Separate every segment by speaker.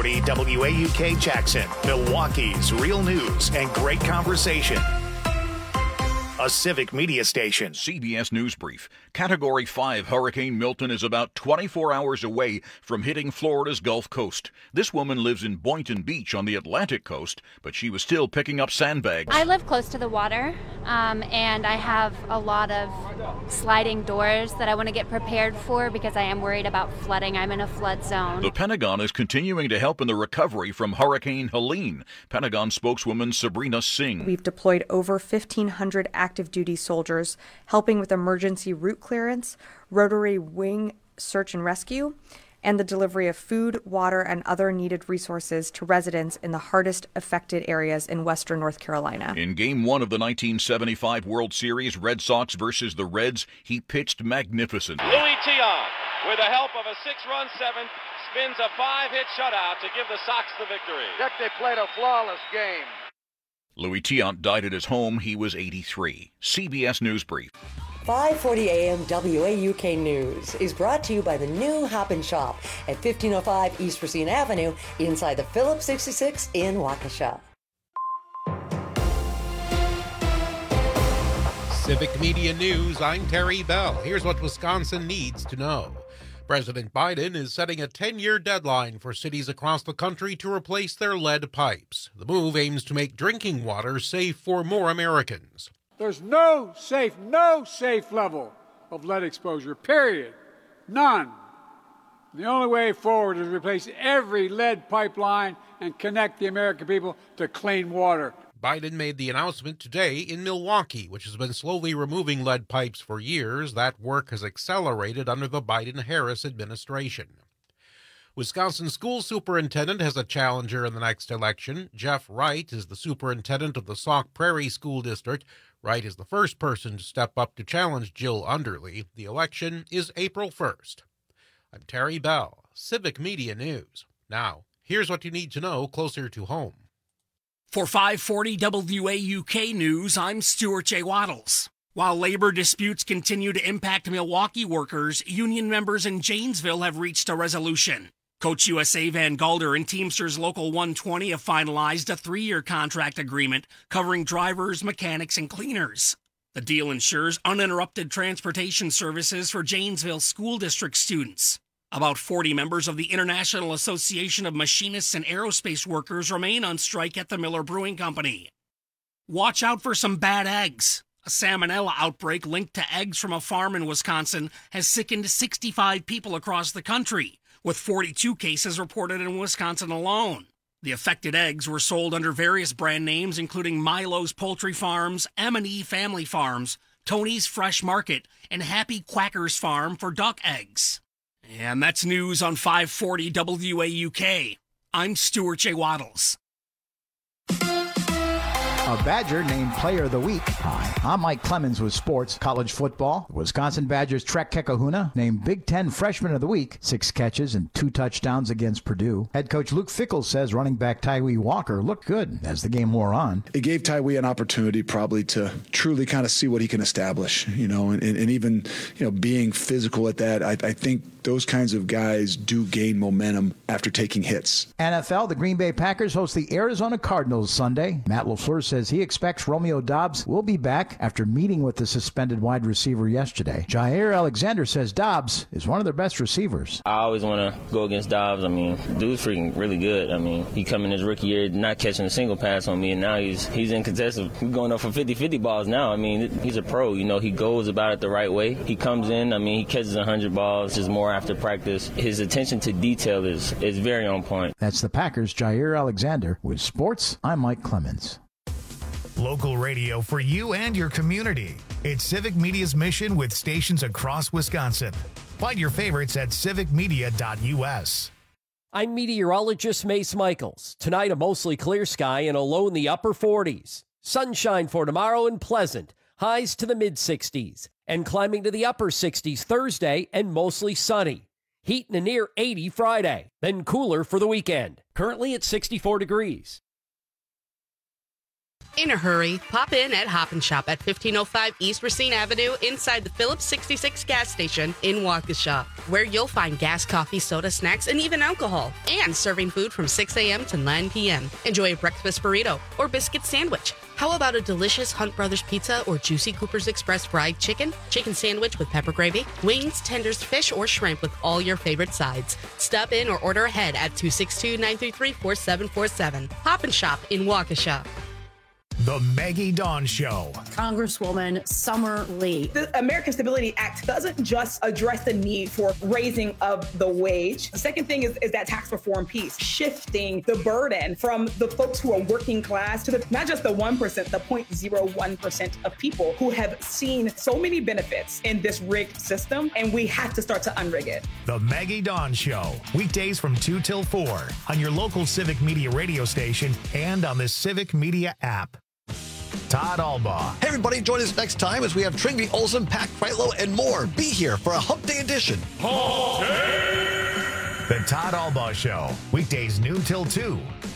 Speaker 1: 540 WAUK Jackson, Milwaukee's real news and great conversation. A Civic Media station.
Speaker 2: CBS News Brief. Category 5 Hurricane Milton is about 24 hours away from hitting Florida's Gulf Coast. This woman lives in Boynton Beach on the Atlantic coast, but she was still picking up sandbags.
Speaker 3: I live close to the water, and I have a lot of sliding doors that I want to get prepared for because I am worried about flooding. I'm in a flood zone.
Speaker 2: The Pentagon is continuing to help in the recovery from Hurricane Helene. Pentagon spokeswoman Sabrina Singh.
Speaker 4: We've deployed over 1,500 active duty soldiers helping with emergency route clearance, rotary wing search and rescue, and the delivery of food, water, and other needed resources to residents in the hardest affected areas in western North Carolina.
Speaker 2: In Game 1 of the 1975 World Series, Red Sox versus the Reds, he pitched magnificent.
Speaker 5: Louis Tiant, with the help of a 6-run seventh, spins a 5-hit shutout to give the Sox the victory.
Speaker 6: They played a flawless game.
Speaker 2: Louis Tiant died at his home. He was 83. CBS News Brief.
Speaker 7: 540 AM WAUK News is brought to you by the new Hop and Shop at 1505 East Racine Avenue inside the Phillips 66 in Waukesha.
Speaker 8: Civic Media News, I'm Terry Bell. Here's what Wisconsin needs to know. President Biden is setting a 10-year deadline for cities across the country to replace their lead pipes. The move aims to make drinking water safe for more Americans.
Speaker 9: There's no safe level of lead exposure, period. None. The only way forward is to replace every lead pipeline and connect the American people to clean water.
Speaker 8: Biden made the announcement today in Milwaukee, which has been slowly removing lead pipes for years. That work has accelerated under the Biden-Harris administration. Wisconsin school superintendent has a challenger in the next election. Jeff Wright is the superintendent of the Sauk Prairie School District. Wright is the first person to step up to challenge Jill Underly. The election is April 1st. I'm Terry Bell, Civic Media News. Now, here's what you need to know closer to home.
Speaker 10: For 540 WAUK News, I'm Stuart J. Waddles. While labor disputes continue to impact Milwaukee workers, union members in Janesville have reached a resolution. Coach USA Van Galder and Teamsters Local 120 have finalized a 3-year contract agreement covering drivers, mechanics, and cleaners. The deal ensures uninterrupted transportation services for Janesville School District students. About 40 members of the International Association of Machinists and Aerospace Workers remain on strike at the Miller Brewing Company. Watch out for some bad eggs. A salmonella outbreak linked to eggs from a farm in Wisconsin has sickened 65 people across the country, with 42 cases reported in Wisconsin alone. The affected eggs were sold under various brand names, including Milo's Poultry Farms, M&E Family Farms, Tony's Fresh Market, and Happy Quackers Farm for duck eggs. And that's news on 540 WAUK. I'm Stuart J. Waddles.
Speaker 11: A Badger named Player of the Week. Hi, I'm Mike Clemens with sports. College football. Wisconsin Badgers Trek Kekahuna named Big Ten Freshman of the Week. 6 catches and 2 touchdowns against Purdue. Head coach Luke Fickell says running back Tyree Walker looked good as the game wore on.
Speaker 12: It gave Tyree an opportunity probably to truly kind of see what he can establish, and even, being physical at that. I think those kinds of guys do gain momentum after taking hits.
Speaker 11: NFL, the Green Bay Packers host the Arizona Cardinals Sunday. Matt LaFleur says he expects Romeo Doubs will be back after meeting with the suspended wide receiver yesterday. Jair Alexander says Doubs is one of their best receivers.
Speaker 13: I always want to go against Doubs. Dude's freaking really good. He come in his rookie year not catching a single pass on me, and now he's in contested. He's going up for 50-50 balls now. He's a pro. He goes about it the right way. He comes in, he catches 100 balls, just more after practice. His attention to detail is very on point.
Speaker 11: That's the Packers' Jair Alexander. With sports, I'm Mike Clemens.
Speaker 1: Local radio for you and your community. It's Civic Media's mission with stations across Wisconsin. Find your favorites at civicmedia.us.
Speaker 14: I'm meteorologist Mace Michaels. Tonight, a mostly clear sky and a low in the upper 40s. Sunshine for tomorrow and pleasant. Highs to the mid-60s. And climbing to the upper 60s Thursday and mostly sunny. Heat in the near 80 Friday. Then cooler for the weekend. Currently at 64 degrees.
Speaker 15: In a hurry, pop in at Hop & Shop at 1505 East Racine Avenue inside the Phillips 66 gas station in Waukesha, where you'll find gas, coffee, soda, snacks, and even alcohol, and serving food from 6 a.m. to 9 p.m. Enjoy a breakfast burrito or biscuit sandwich. How about a delicious Hunt Brothers pizza or juicy Cooper's Express fried chicken sandwich with pepper gravy, wings, tenders, fish, or shrimp with all your favorite sides? Stop in or order ahead at 262-933-4747. Hop & Shop in Waukesha.
Speaker 1: The Maggie Dawn Show.
Speaker 16: Congresswoman Summer Lee. The American Stability Act doesn't just address the need for raising of the wage. The second thing is that tax reform piece, shifting the burden from the folks who are working class to not just the 1%, the 0.01% of people who have seen so many benefits in this rigged system, and we have to start to unrig it.
Speaker 1: The Maggie Dawn Show, weekdays from 2 till 4 on your local Civic Media radio station and on the Civic Media app. Todd Albaugh.
Speaker 17: Hey, everybody, join us next time as we have Trinity Olsen, Pat Kreitlow, and more. Be here for a Hump Day edition.
Speaker 1: Hump Day! The Todd Albaugh Show, weekdays noon till 2.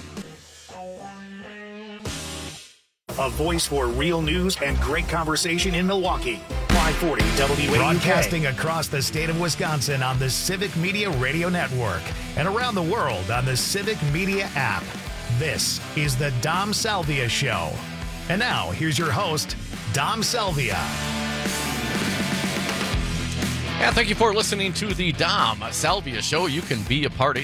Speaker 1: A voice for real news and great conversation in Milwaukee. 540 WAUK. Broadcasting across the state of Wisconsin on the Civic Media Radio Network and around the world on the Civic Media app. This is the Dom Salvia Show. And now, here's your host, Dom Salvia.
Speaker 18: Yeah, thank you for listening to the Dom Salvia Show. You can be a part,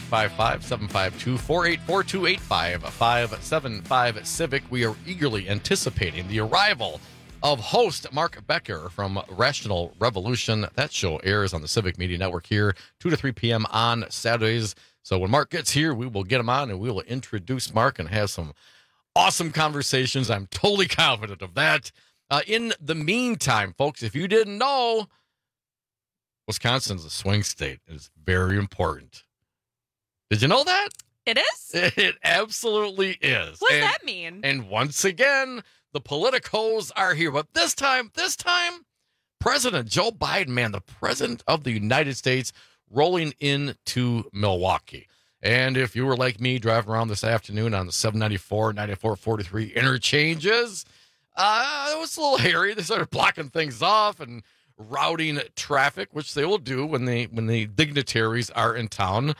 Speaker 18: 855-752-484-285-575 Civic. We are eagerly anticipating the arrival of host Mark Becker from Rational Revolution. That show airs on the Civic Media Network here, 2 to 3 p.m. on Saturdays. So when Mark gets here, we will get him on and we will introduce Mark and have some awesome conversations. I'm totally confident of that. In the meantime, folks, if you didn't know, Wisconsin's a swing state. It's very important. Did you know that?
Speaker 19: It is?
Speaker 18: It absolutely is.
Speaker 19: What does that mean?
Speaker 18: And once again, the politicos are here. But this time, President Joe Biden, man, the President of the United States, rolling into Milwaukee. And if you were like me driving around this afternoon on the 794, 9443 interchanges, it was a little hairy. They started blocking things off and routing traffic, which they will do when the dignitaries are in town.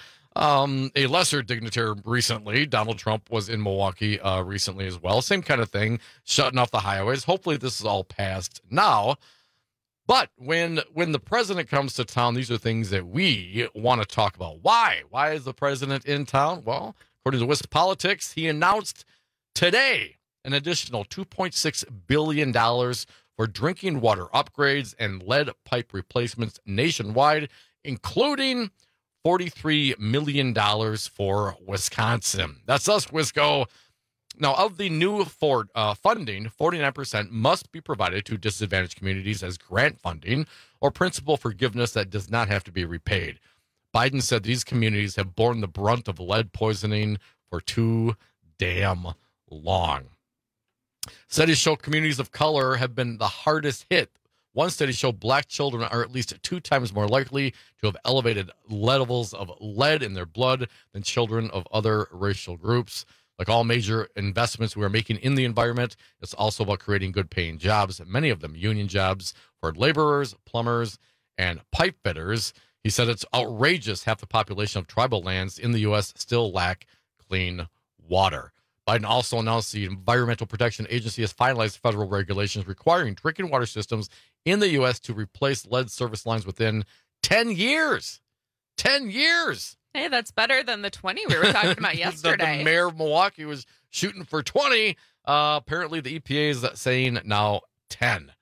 Speaker 18: A lesser dignitary recently, Donald Trump, was in Milwaukee recently as well. Same kind of thing, shutting off the highways. Hopefully this is all passed now. But when the president comes to town, these are things that we want to talk about. Why? Why is the president in town? Well, according to WisPolitics, he announced today an additional $2.6 billion for drinking water upgrades and lead pipe replacements nationwide, including $43 million for Wisconsin. That's us, Wisco. Now, of the new funding, 49% must be provided to disadvantaged communities as grant funding or principal forgiveness that does not have to be repaid. Biden said these communities have borne the brunt of lead poisoning for too damn long. Studies show communities of color have been the hardest hit. One study showed black children are at least 2 times more likely to have elevated levels of lead in their blood than children of other racial groups. Like all major investments we are making in the environment, it's also about creating good-paying jobs, many of them union jobs for laborers, plumbers, and pipe fitters. He said it's outrageous half the population of tribal lands in the U.S. still lack clean water. Biden also announced the Environmental Protection Agency has finalized federal regulations requiring drinking water systems in the U.S. to replace lead service lines within 10 years. 10 years!
Speaker 19: Hey, that's better than the 20 we were talking about yesterday.
Speaker 18: The mayor of Milwaukee was shooting for 20. Apparently, the EPA is saying now 10.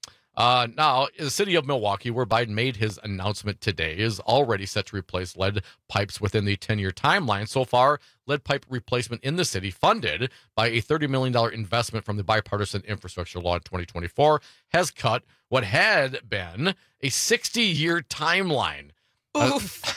Speaker 18: Now, the city of Milwaukee, where Biden made his announcement today, is already set to replace lead pipes within the 10-year timeline. So far, lead pipe replacement in the city, funded by a $30 million investment from the bipartisan infrastructure law in 2024, has cut what had been a 60-year timeline.
Speaker 19: Oof.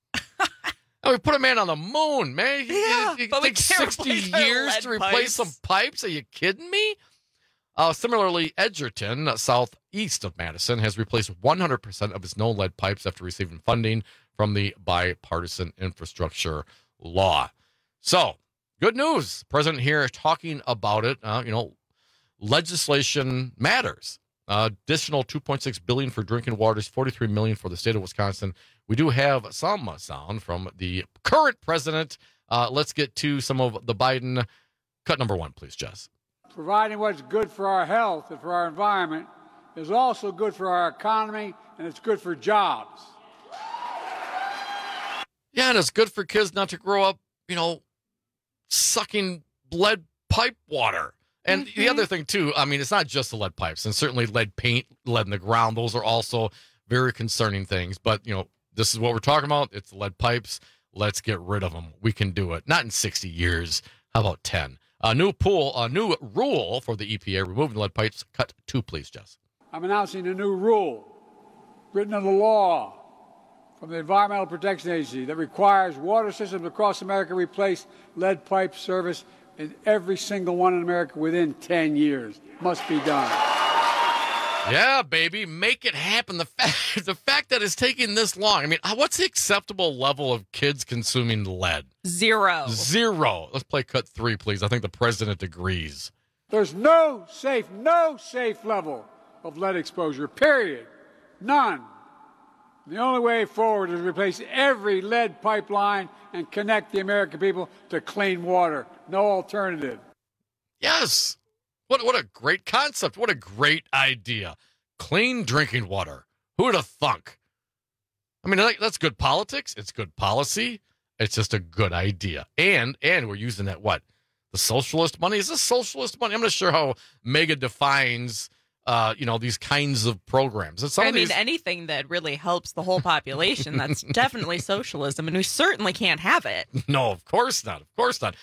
Speaker 18: We put a man on the moon, man. It takes 60 years to replace some pipes. Are you kidding me? Similarly, Edgerton, southeast of Madison, has replaced 100% of its known lead pipes after receiving funding from the bipartisan infrastructure law. So, good news. President here talking about it. legislation matters. Additional $2.6 billion for drinking water, $43 million for the state of Wisconsin. We do have some sound from the current president. Let's get to some of the Biden. Cut number one, please, Jess.
Speaker 9: Providing what's good for our health and for our environment is also good for our economy, and it's good for jobs.
Speaker 18: Yeah, and it's good for kids not to grow up, sucking lead pipe water. And the other thing, too, I mean, it's not just the lead pipes, and certainly lead paint, lead in the ground. Those are also very concerning things. But, this is what we're talking about. It's lead pipes. Let's get rid of them. We can do it. Not in 60 years. How about 10? A new rule for the EPA removing lead pipes. Cut 2, please, Jess.
Speaker 9: I'm announcing a new rule written into law from the Environmental Protection Agency that requires water systems across America replace lead pipe service in every single one in America within 10 years. Must be done.
Speaker 18: Yeah, baby, make it happen. The fact that it's taking this long. I mean, what's the acceptable level of kids consuming lead?
Speaker 19: 0.
Speaker 18: Let's play cut 3, please. I think the president agrees.
Speaker 9: There's no safe level of lead exposure, period. None. The only way forward is to replace every lead pipeline and connect the American people to clean water. No alternative.
Speaker 18: Yes. What a great concept. What a great idea. Clean drinking water. Who would have thunk? I mean, that's good politics. It's good policy. It's just a good idea. And we're using that, what? The socialist money? Is this socialist money? I'm not sure how Mega defines these kinds of programs.
Speaker 19: Anything that really helps the whole population, that's definitely socialism, and we certainly can't have it.
Speaker 18: No, of course not. Of course not.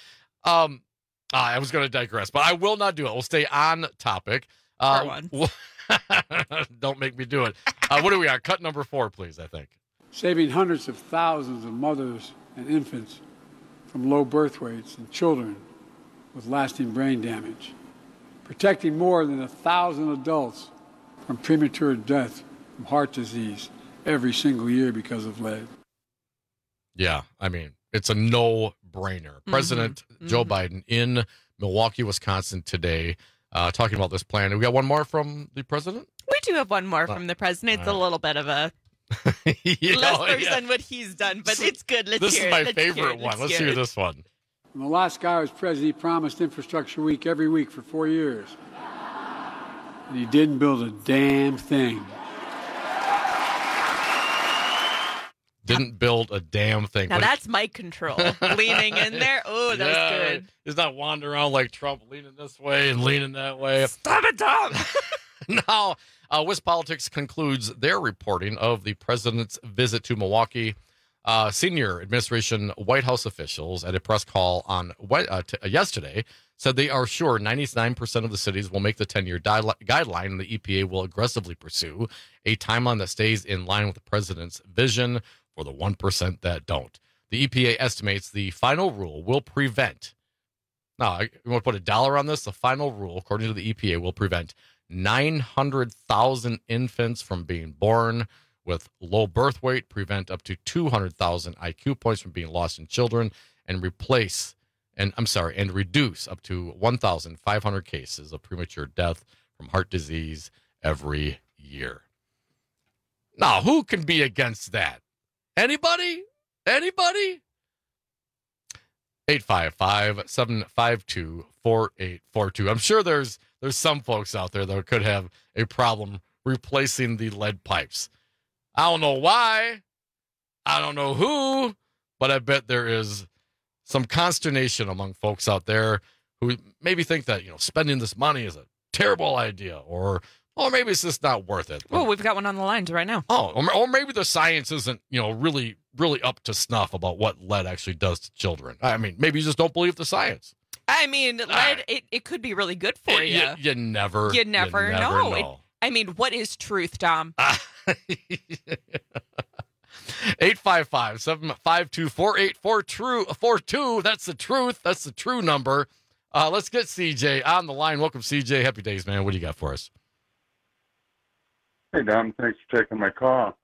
Speaker 18: I was going to digress, but I will not do it. We'll stay on topic.
Speaker 19: Don't
Speaker 18: make me do it. What do we got? Cut number 4, please, I think.
Speaker 9: Saving hundreds of thousands of mothers and infants from low birth weights and children with lasting brain damage. Protecting more than 1,000 adults from premature death from heart disease every single year because of lead.
Speaker 18: Yeah, I mean, it's a no-brainer. President Joe Biden in Milwaukee, Wisconsin today, talking about this plan. We got one more from the president?
Speaker 19: We do have one more from the president. It's a little bit of a less than what he's done, but it's good. Let's
Speaker 18: this
Speaker 19: hear
Speaker 18: is
Speaker 19: it.
Speaker 18: my favorite one. Let's hear this one.
Speaker 9: When the last guy was president, he promised Infrastructure Week every week for 4 years. And he didn't build a damn thing.
Speaker 18: Didn't build a damn thing.
Speaker 19: Now that's mic control. Leaning in there. Oh, that was good.
Speaker 18: He's not wandering around like Trump, leaning this way and leaning that way.
Speaker 19: Stop it, Tom!
Speaker 18: Now, WisPolitics concludes their reporting of the president's visit to Milwaukee. Senior administration White House officials at a press call on yesterday said they are sure 99% of the cities will make the 10-year guideline, and the EPA will aggressively pursue a timeline that stays in line with the president's vision for the 1% that don't. The EPA estimates the final rule will prevent, now, you want to put $1 on this? The final rule, according to the EPA, will prevent 900,000 infants from being born with low birth weight, prevent up to 200,000 IQ points from being lost in children, and reduce up to 1,500 cases of premature death from heart disease every year. Now, who can be against that? Anybody? 855-752-4842. I'm sure there's some folks out there that could have a problem replacing the lead pipes. I don't know why. I don't know who, but I bet there is some consternation among folks out there who maybe think that, spending this money is a terrible idea, or maybe it's just not worth it.
Speaker 19: Oh, we've got one on the lines right now.
Speaker 18: Oh, or maybe the science isn't, really, really up to snuff about what lead actually does to children. I mean, maybe you just don't believe the science.
Speaker 19: I mean, lead, it could be really good for you.
Speaker 18: You never
Speaker 19: know. What is truth, Dom?
Speaker 18: 855-752-4842. That's the truth. That's the true number. Let's get CJ on the line. Welcome, CJ. Happy days, man. What do you got for us?
Speaker 20: Hey, Dom. Thanks for taking my call.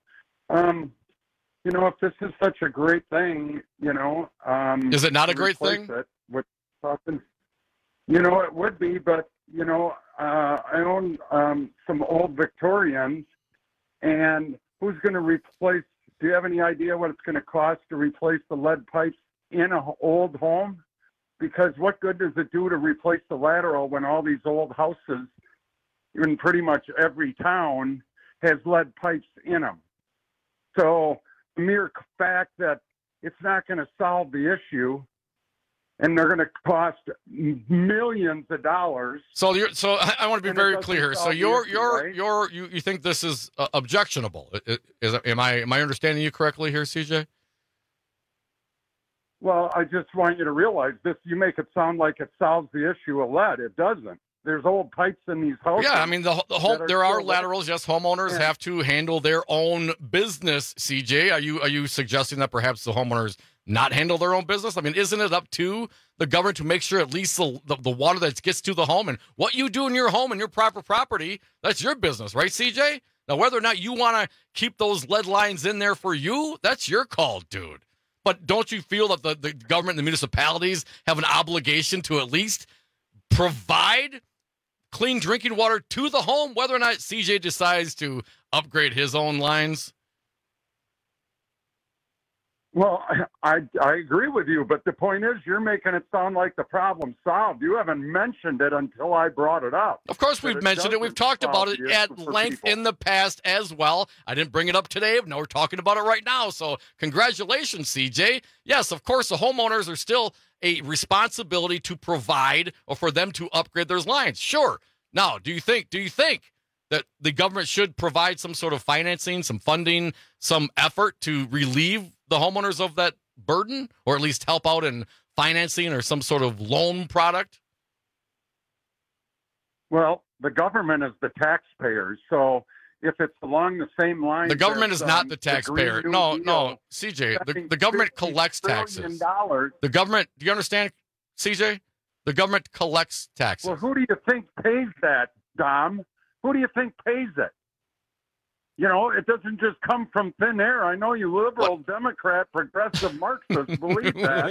Speaker 20: If this is such a great thing,
Speaker 18: is it not a great thing?
Speaker 20: It would be, but, I own some old Victorians, and who's going to replace? Do you have any idea what it's going to cost to replace the lead pipes in an old home? Because what good does it do to replace the lateral when all these old houses in pretty much every town has lead pipes in them? So the mere fact that it's not going to solve the issue, and they're going to cost millions of dollars.
Speaker 18: So I want to be very clear here. So you think this is objectionable? Am I understanding you correctly here, CJ?
Speaker 20: Well, I just want you to realize this. You make it sound like it solves the issue of lead. It doesn't. There's old pipes in these houses.
Speaker 18: Yeah, I mean, there are laterals. Yes, homeowners have to handle their own business, CJ. Are you suggesting that perhaps the homeowners not handle their own business? I mean, isn't it up to the government to make sure at least the water that gets to the home, and what you do in your home and your private property, that's your business, right, CJ? Now, whether or not you want to keep those lead lines in there for you, that's your call, dude. But don't you feel that the government and the municipalities have an obligation to at least provide clean drinking water to the home, whether or not CJ decides to upgrade his own lines?
Speaker 20: Well, I agree with you, but the point is you're making it sound like the problem's solved. You haven't mentioned it until I brought it up.
Speaker 18: Of course we've mentioned it. We've talked about it at length in the past as well. I didn't bring it up today. No, we're talking about it right now. So congratulations, CJ. Yes, of course, the homeowners are still a responsibility to provide or for them to upgrade their lines. Sure. Now, do you think that the government should provide some sort of financing, some funding, some effort to relieve the homeowners of that burden, or at least help out in financing or some sort of loan product?
Speaker 20: Well, the government is the taxpayers, so if it's along the same lines,
Speaker 18: the government is not the taxpayer. No, CJ, the government collects taxes. The government, do you understand, CJ? The government collects taxes.
Speaker 20: Well, who do you think pays that, Dom? Who do you think pays it? You know, it doesn't just come from thin air. I know you liberal, Democrat, progressive Marxists believe that.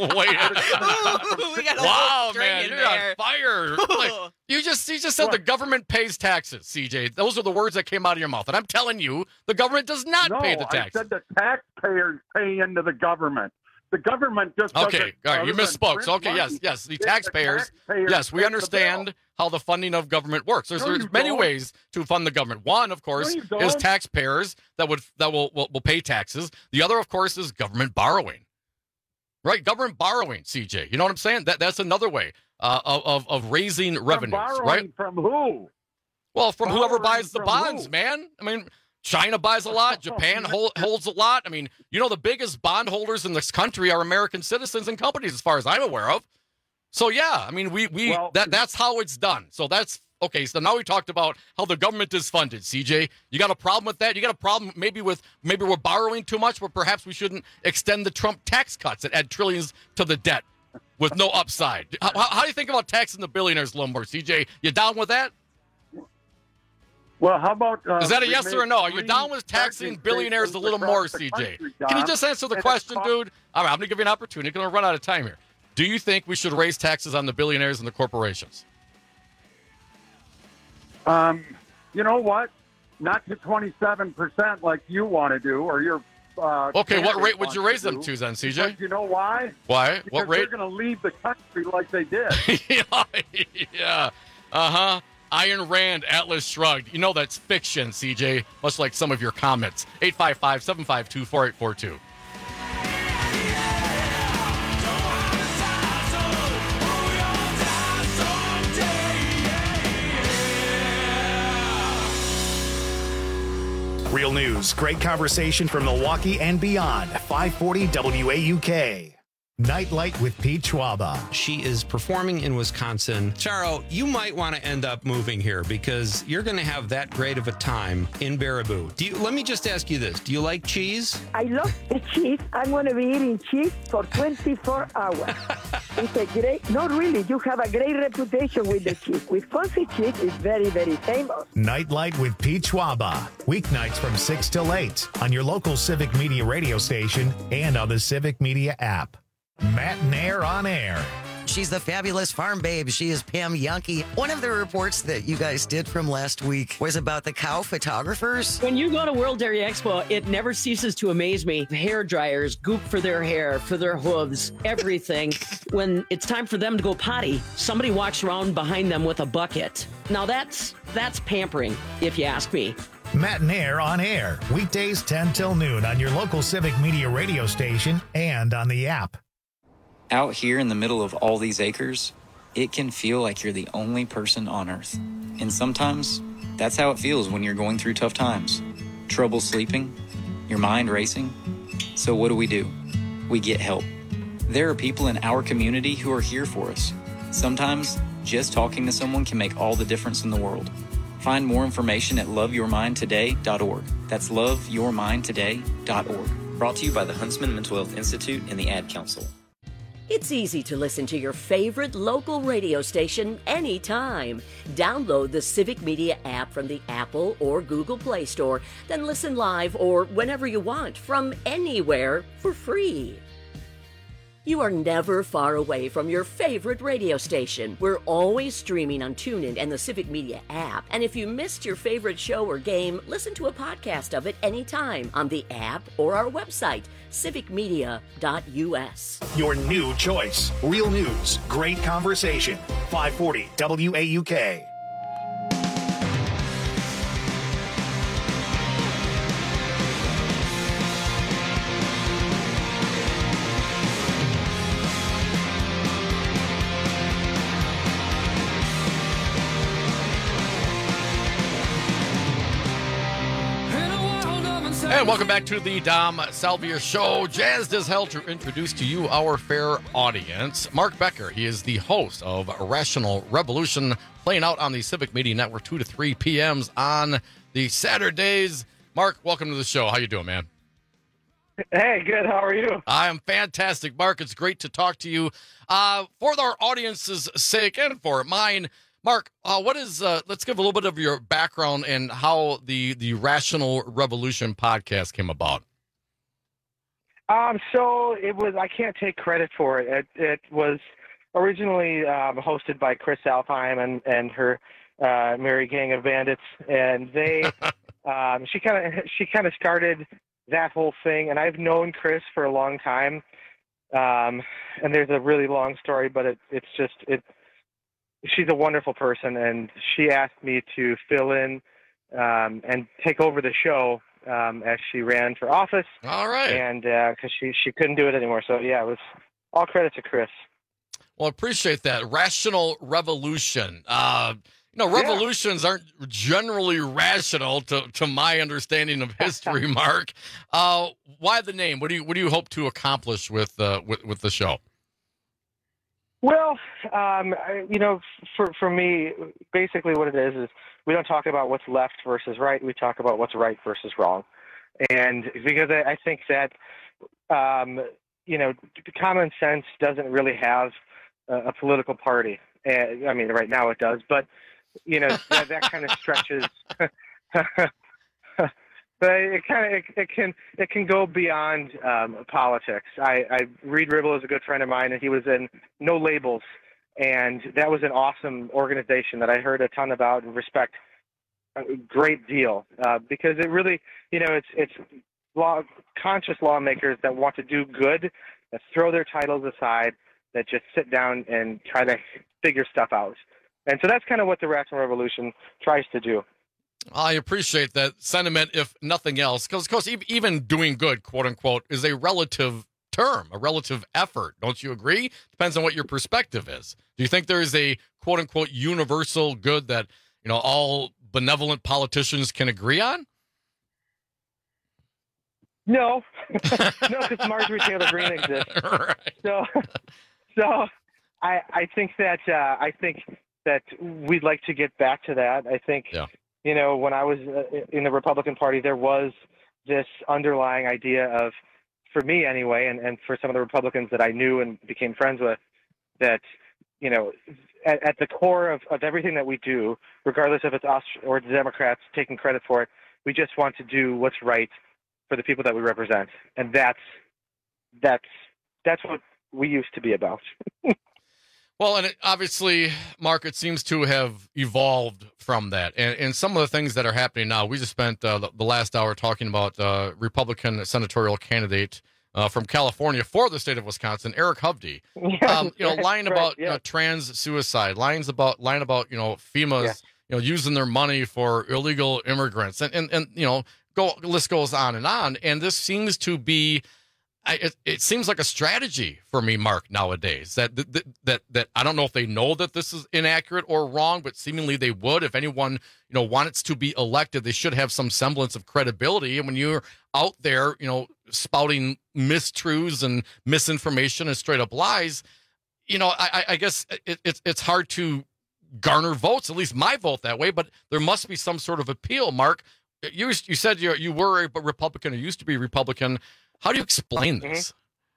Speaker 18: Wow, man, you're on fire. Like, you just said the government pays taxes, CJ. Those are the words that came out of your mouth. And I'm telling you, the government does not pay the taxes.
Speaker 20: I said the taxpayers pay into the government. The government just
Speaker 18: okay. All right, you misspoke. So, okay, yes, the taxpayers. Yes, we understand how the funding of government works. There's many ways to fund the government. One, of course, is taxpayers that will pay taxes. The other, of course, is government borrowing. Right, government borrowing, CJ. You know what I'm saying? That's another way of raising revenues. Right?
Speaker 20: From who?
Speaker 18: Well, from whoever buys the bonds, man. I mean, China buys a lot. Japan holds a lot. I mean, you know, the biggest bondholders in this country are American citizens and companies, as far as I'm aware of. So, yeah, I mean, that's how it's done. So that's okay. So now we talked about how the government is funded. CJ, you got a problem with that? You got a problem maybe we're borrowing too much, but perhaps we shouldn't extend the Trump tax cuts that add trillions to the debt with no upside. How do you think about taxing the billionaires a little more, CJ? You down with that?
Speaker 20: Well, how about...
Speaker 18: is that a yes or a no? Are you down with taxing billionaires a little more, CJ? Can you just answer the question, dude? All right, I'm going to give you an opportunity. I'm going to run out of time here. Do you think we should raise taxes on the billionaires and the corporations?
Speaker 20: You know what? Not to 27% like you want to do, or your...
Speaker 18: okay, what rate would you raise them to then, CJ?
Speaker 20: Because you know why?
Speaker 18: Why?
Speaker 20: Because
Speaker 18: what rate?
Speaker 20: They're going to leave the country like they did.
Speaker 18: Yeah. Uh-huh. Ayn Rand, Atlas Shrugged. You know that's fiction, CJ, much like some of your comments. 855-752-4842.
Speaker 1: Real news, great conversation from Milwaukee and beyond. 540 WAUK. Nightlight with Pete Schwaba.
Speaker 21: She is performing in Wisconsin. Charo, you might want to end up moving here because you're going to have that great of a time in Baraboo. Let me just ask you this. Do you like cheese?
Speaker 22: I love the cheese. I'm going to be eating cheese for 24 hours. It's a great... No, really. You have a great reputation with the cheese. Wisconsin cheese is very, very famous.
Speaker 1: Nightlight with Pete Schwaba. Weeknights from 6 till 8 on your local Civic Media radio station and on the Civic Media app. Matt Nair on air.
Speaker 3: She's the fabulous farm babe. She is Pam Yankee. One of the reports that you guys did from last week was about the cow photographers.
Speaker 4: When you go to World Dairy Expo, it never ceases to amaze me. Hair dryers, goop for their hair, for their hooves, everything. When it's time for them to go potty, somebody walks around behind them with a bucket. Now that's pampering, if you ask me.
Speaker 1: Matt and Air on air, weekdays 10 till noon on your local Civic Media radio station and on the app.
Speaker 23: Out here in the middle of all these acres, it can feel like you're the only person on Earth. And sometimes, that's how it feels when you're going through tough times. Trouble sleeping, your mind racing. So what do? We get help. There are people in our community who are here for us. Sometimes, just talking to someone can make all the difference in the world. Find more information at loveyourmindtoday.org. That's loveyourmindtoday.org. Brought to you by the Huntsman Mental Health Institute and the Ad Council.
Speaker 24: It's easy to listen to your favorite local radio station anytime. Download the Civic Media app from the Apple or Google Play Store, then listen live or whenever you want from anywhere for free. You are never far away from your favorite radio station. We're always streaming on TuneIn and the Civic Media app. And if you missed your favorite show or game, listen to a podcast of it anytime on the app or our website, civicmedia.us.
Speaker 1: Your new choice. Real news, great conversation. 540 WAUK.
Speaker 18: And welcome back to the Dom Salvia Show. Jazzed as hell to introduce to you our fair audience, Mark Becker. He is the host of Rational Revolution, playing out on the Civic Media Network 2 to 3 p.m. on the Saturdays. Mark, welcome to the show. How you doing, man?
Speaker 25: Hey, good. How are you?
Speaker 18: I am fantastic, Mark. It's great to talk to you. For our audience's sake and for mine, Mark, what is? Let's give a little bit of your background and how the Rational Revolution podcast came about.
Speaker 25: So it was. I can't take credit for it. It was originally hosted by Chris Alpheim and her merry gang of bandits, and they she kind of started that whole thing. And I've known Chris for a long time, and there's a really long story, but she's a wonderful person, and she asked me to fill in and take over the show as she ran for office.
Speaker 18: All right.
Speaker 25: And because she couldn't do it anymore. So, yeah, it was all credit to Chris.
Speaker 18: Well, I appreciate that. Rational Revolution. Revolutions aren't generally rational to my understanding of history, Mark. Why the name? What do you hope to accomplish with the show?
Speaker 25: Well, for me, basically what it is we don't talk about what's left versus right. We talk about what's right versus wrong. And because I think that, common sense doesn't really have a political party. I mean, right now it does, but, that kind of stretches. But it can go beyond politics. Reed Ribble is a good friend of mine, and he was in No Labels, and that was an awesome organization that I heard a ton about and respect a great deal because it really, it's conscious lawmakers that want to do good, that throw their titles aside, that just sit down and try to figure stuff out. And so that's kind of what the Rational Revolution tries to do.
Speaker 18: I appreciate that sentiment, if nothing else, because, of course, even doing good, quote unquote, is a relative term, a relative effort. Don't you agree? Depends on what your perspective is. Do you think there is a quote unquote universal good that, all benevolent politicians can agree on?
Speaker 25: No, because Marjorie Taylor Greene exists.
Speaker 18: Right.
Speaker 25: So I think that we'd like to get back to that. I think. Yeah. When I was in the Republican Party, there was this underlying idea of, for me anyway, and for some of the Republicans that I knew and became friends with, that, at the core of everything that we do, regardless if it's us or the Democrats taking credit for it, we just want to do what's right for the people that we represent. And that's what we used to be about.
Speaker 18: Well, and obviously, Mark, it seems to have evolved from that. And some of the things that are happening now, we just spent the last hour talking about Republican senatorial candidate from California for the state of Wisconsin, Eric Hovde, lying about trans suicide, lying about FEMA's using their money for illegal immigrants, and list goes on. And this seems to be. It seems like a strategy for me, Mark, nowadays that I don't know if they know that this is inaccurate or wrong, but seemingly they would. If anyone, wants to be elected, they should have some semblance of credibility. And when you're out there, spouting mistruths and misinformation and straight up lies, I guess it's hard to garner votes, at least my vote that way, but there must be some sort of appeal. Mark, you said you were a Republican or used to be Republican. How do you explain this?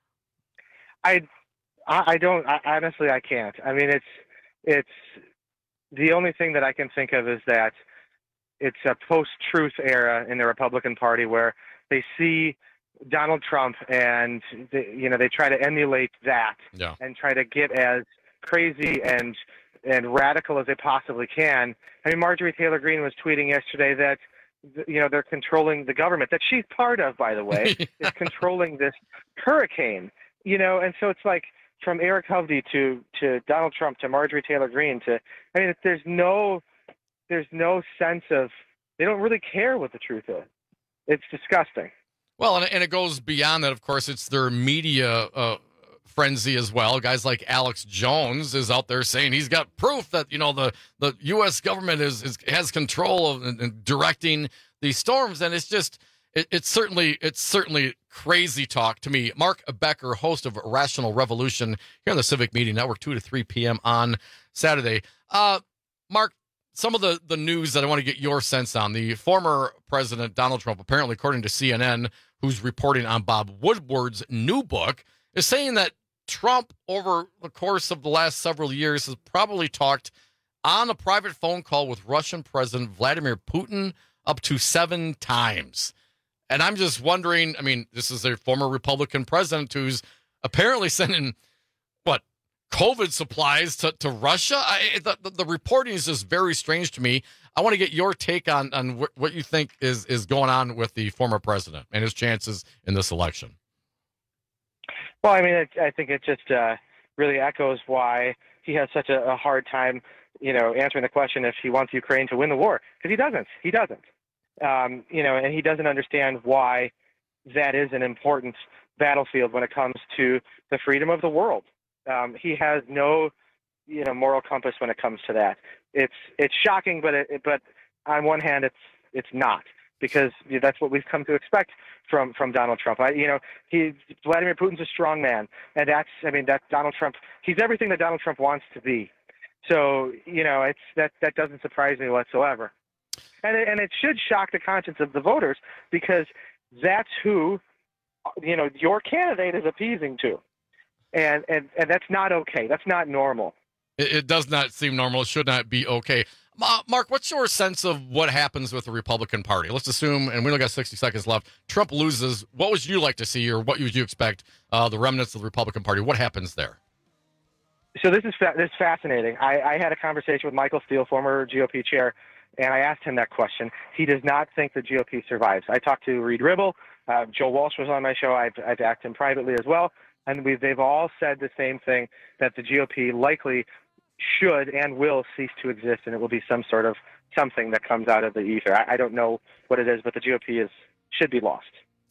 Speaker 25: I don't. Honestly, I can't. I mean, it's the only thing that I can think of is that it's a post-truth era in the Republican Party where they see Donald Trump and they try to emulate that and try to get as crazy and radical as they possibly can. I mean, Marjorie Taylor Greene was tweeting yesterday that they're controlling the government that she's part of, by the way, is controlling this hurricane, and so it's like from Eric Hovde to Donald Trump to Marjorie Taylor Greene there's no sense of, they don't really care what the truth is. It's disgusting. Well, and it goes beyond that. Of course, it's their media frenzy as well. Guys like Alex Jones is out there saying he's got proof that the U.S. government has control of and directing these storms, and it's just it's certainly crazy talk to me. Mark Becker, host of Rational Revolution here on the Civic Media Network, 2 to 3 p.m. on Saturday. Mark, some of the news that I want to get your sense on: the former president Donald Trump, apparently, according to CNN, who's reporting on Bob Woodward's new book, is saying that Trump, over the course of the last several years, has probably talked on a private phone call with Russian President Vladimir Putin up to 7 times. And I'm just wondering, I mean, this is a former Republican president who's apparently sending, COVID supplies to Russia? The reporting is just very strange to me. I want to get your take on what you think is going on with the former president and his chances in this election. Well, I mean, I think it just really echoes why he has such a hard time, answering the question if he wants Ukraine to win the war, because he doesn't. And he doesn't understand why that is an important battlefield when it comes to the freedom of the world. He has no, moral compass when it comes to that. It's shocking, but on one hand, it's not. Because that's what we've come to expect from Donald Trump. Vladimir Putin's a strong man, and that's Donald Trump. He's everything that Donald Trump wants to be. So that doesn't surprise me whatsoever, and it should shock the conscience of the voters, because that's who your candidate is appeasing to, and that's not okay. That's not normal. It does not seem normal. It should not be okay. Mark, what's your sense of what happens with the Republican Party? Let's assume, and we only got 60 seconds left, Trump loses. What would you like to see, or what would you expect the remnants of the Republican Party? What happens there? So this is fascinating. I had a conversation with Michael Steele, former GOP chair, and I asked him that question. He does not think the GOP survives. I talked to Reed Ribble. Joe Walsh was on my show. I've asked him privately as well. And they've all said the same thing, that the GOP likely should and will cease to exist, and it will be some sort of something that comes out of the ether. I don't know what it is, but the GOP should be lost.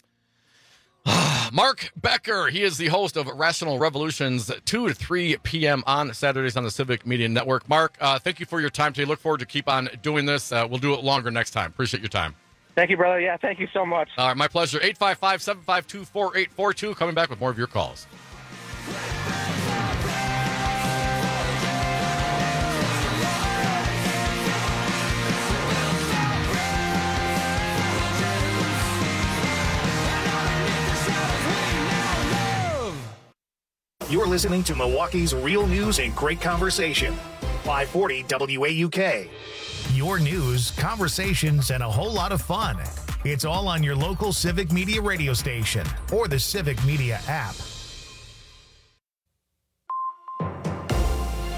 Speaker 25: Mark Becker, he is the host of Rational Revolutions, 2 to 3 p.m. on Saturdays on the Civic Media Network. Mark, thank you for your time today. Look forward to keep on doing this. We'll do it longer next time. Appreciate your time. Thank you, brother. Yeah, thank you so much. All right, my pleasure. 855-752-4842. Coming back with more of your calls.
Speaker 1: You're listening to Milwaukee's Real News and Great Conversation. 540 WAUK. Your news, conversations, and a whole lot of fun. It's all on your local Civic Media radio station or the Civic Media app.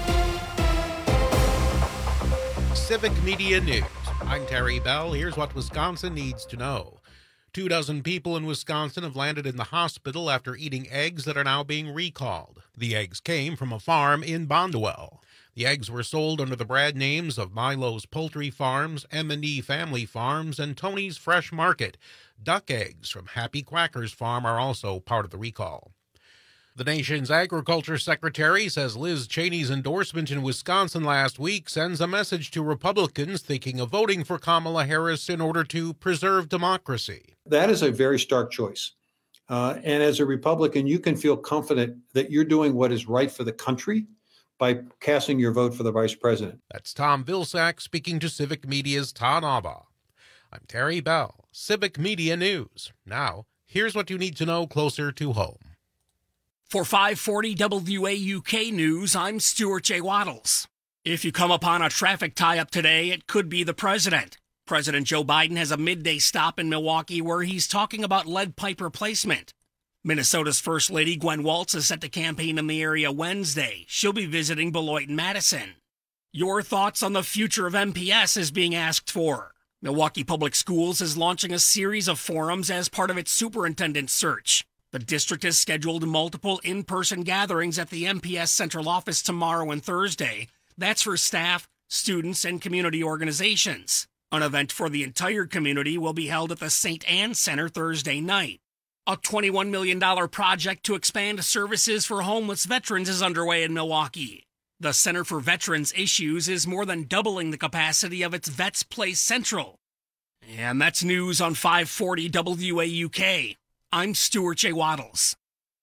Speaker 2: Civic Media News. I'm Terry Bell. Here's what Wisconsin needs to know. 24 people in Wisconsin have landed in the hospital after eating eggs that are now being recalled. The eggs came from a farm in Bonduel. The eggs were sold under the brand names of Milo's Poultry Farms, M&E Family Farms, and Tony's Fresh Market. Duck eggs from Happy Quackers Farm are also part of the recall. The nation's agriculture secretary says Liz Cheney's endorsement in Wisconsin last week sends a message to Republicans thinking of voting for Kamala Harris in order to preserve democracy.
Speaker 5: That is a very stark choice. And as a Republican, you can feel confident that you're doing what is right for the country by casting your vote for the vice president.
Speaker 2: That's Tom Vilsack speaking to Civic Media's Todd Abba. I'm Terry Bell, Civic Media News. Now, here's what you need to know closer to home.
Speaker 10: For 540 WAUK News, I'm Stuart J. Waddles. If you come upon a traffic tie-up today, it could be the president. President Joe Biden has a midday stop in Milwaukee where he's talking about lead pipe replacement. Minnesota's First Lady Gwen Waltz is set to campaign in the area Wednesday. She'll be visiting Beloit and Madison. Your thoughts on the future of MPS is being asked for. Milwaukee Public Schools is launching a series of forums as part of its superintendent search. The district has scheduled multiple in-person gatherings at the MPS central office tomorrow and Thursday. That's for staff, students, and community organizations. An event for the entire community will be held at the St. Anne Center Thursday night. A $21 million project to expand services for homeless veterans is underway in Milwaukee. The Center for Veterans Issues is more than doubling the capacity of its Vets Place Central. And that's news on 540 WAUK. I'm Stuart J. Waddles.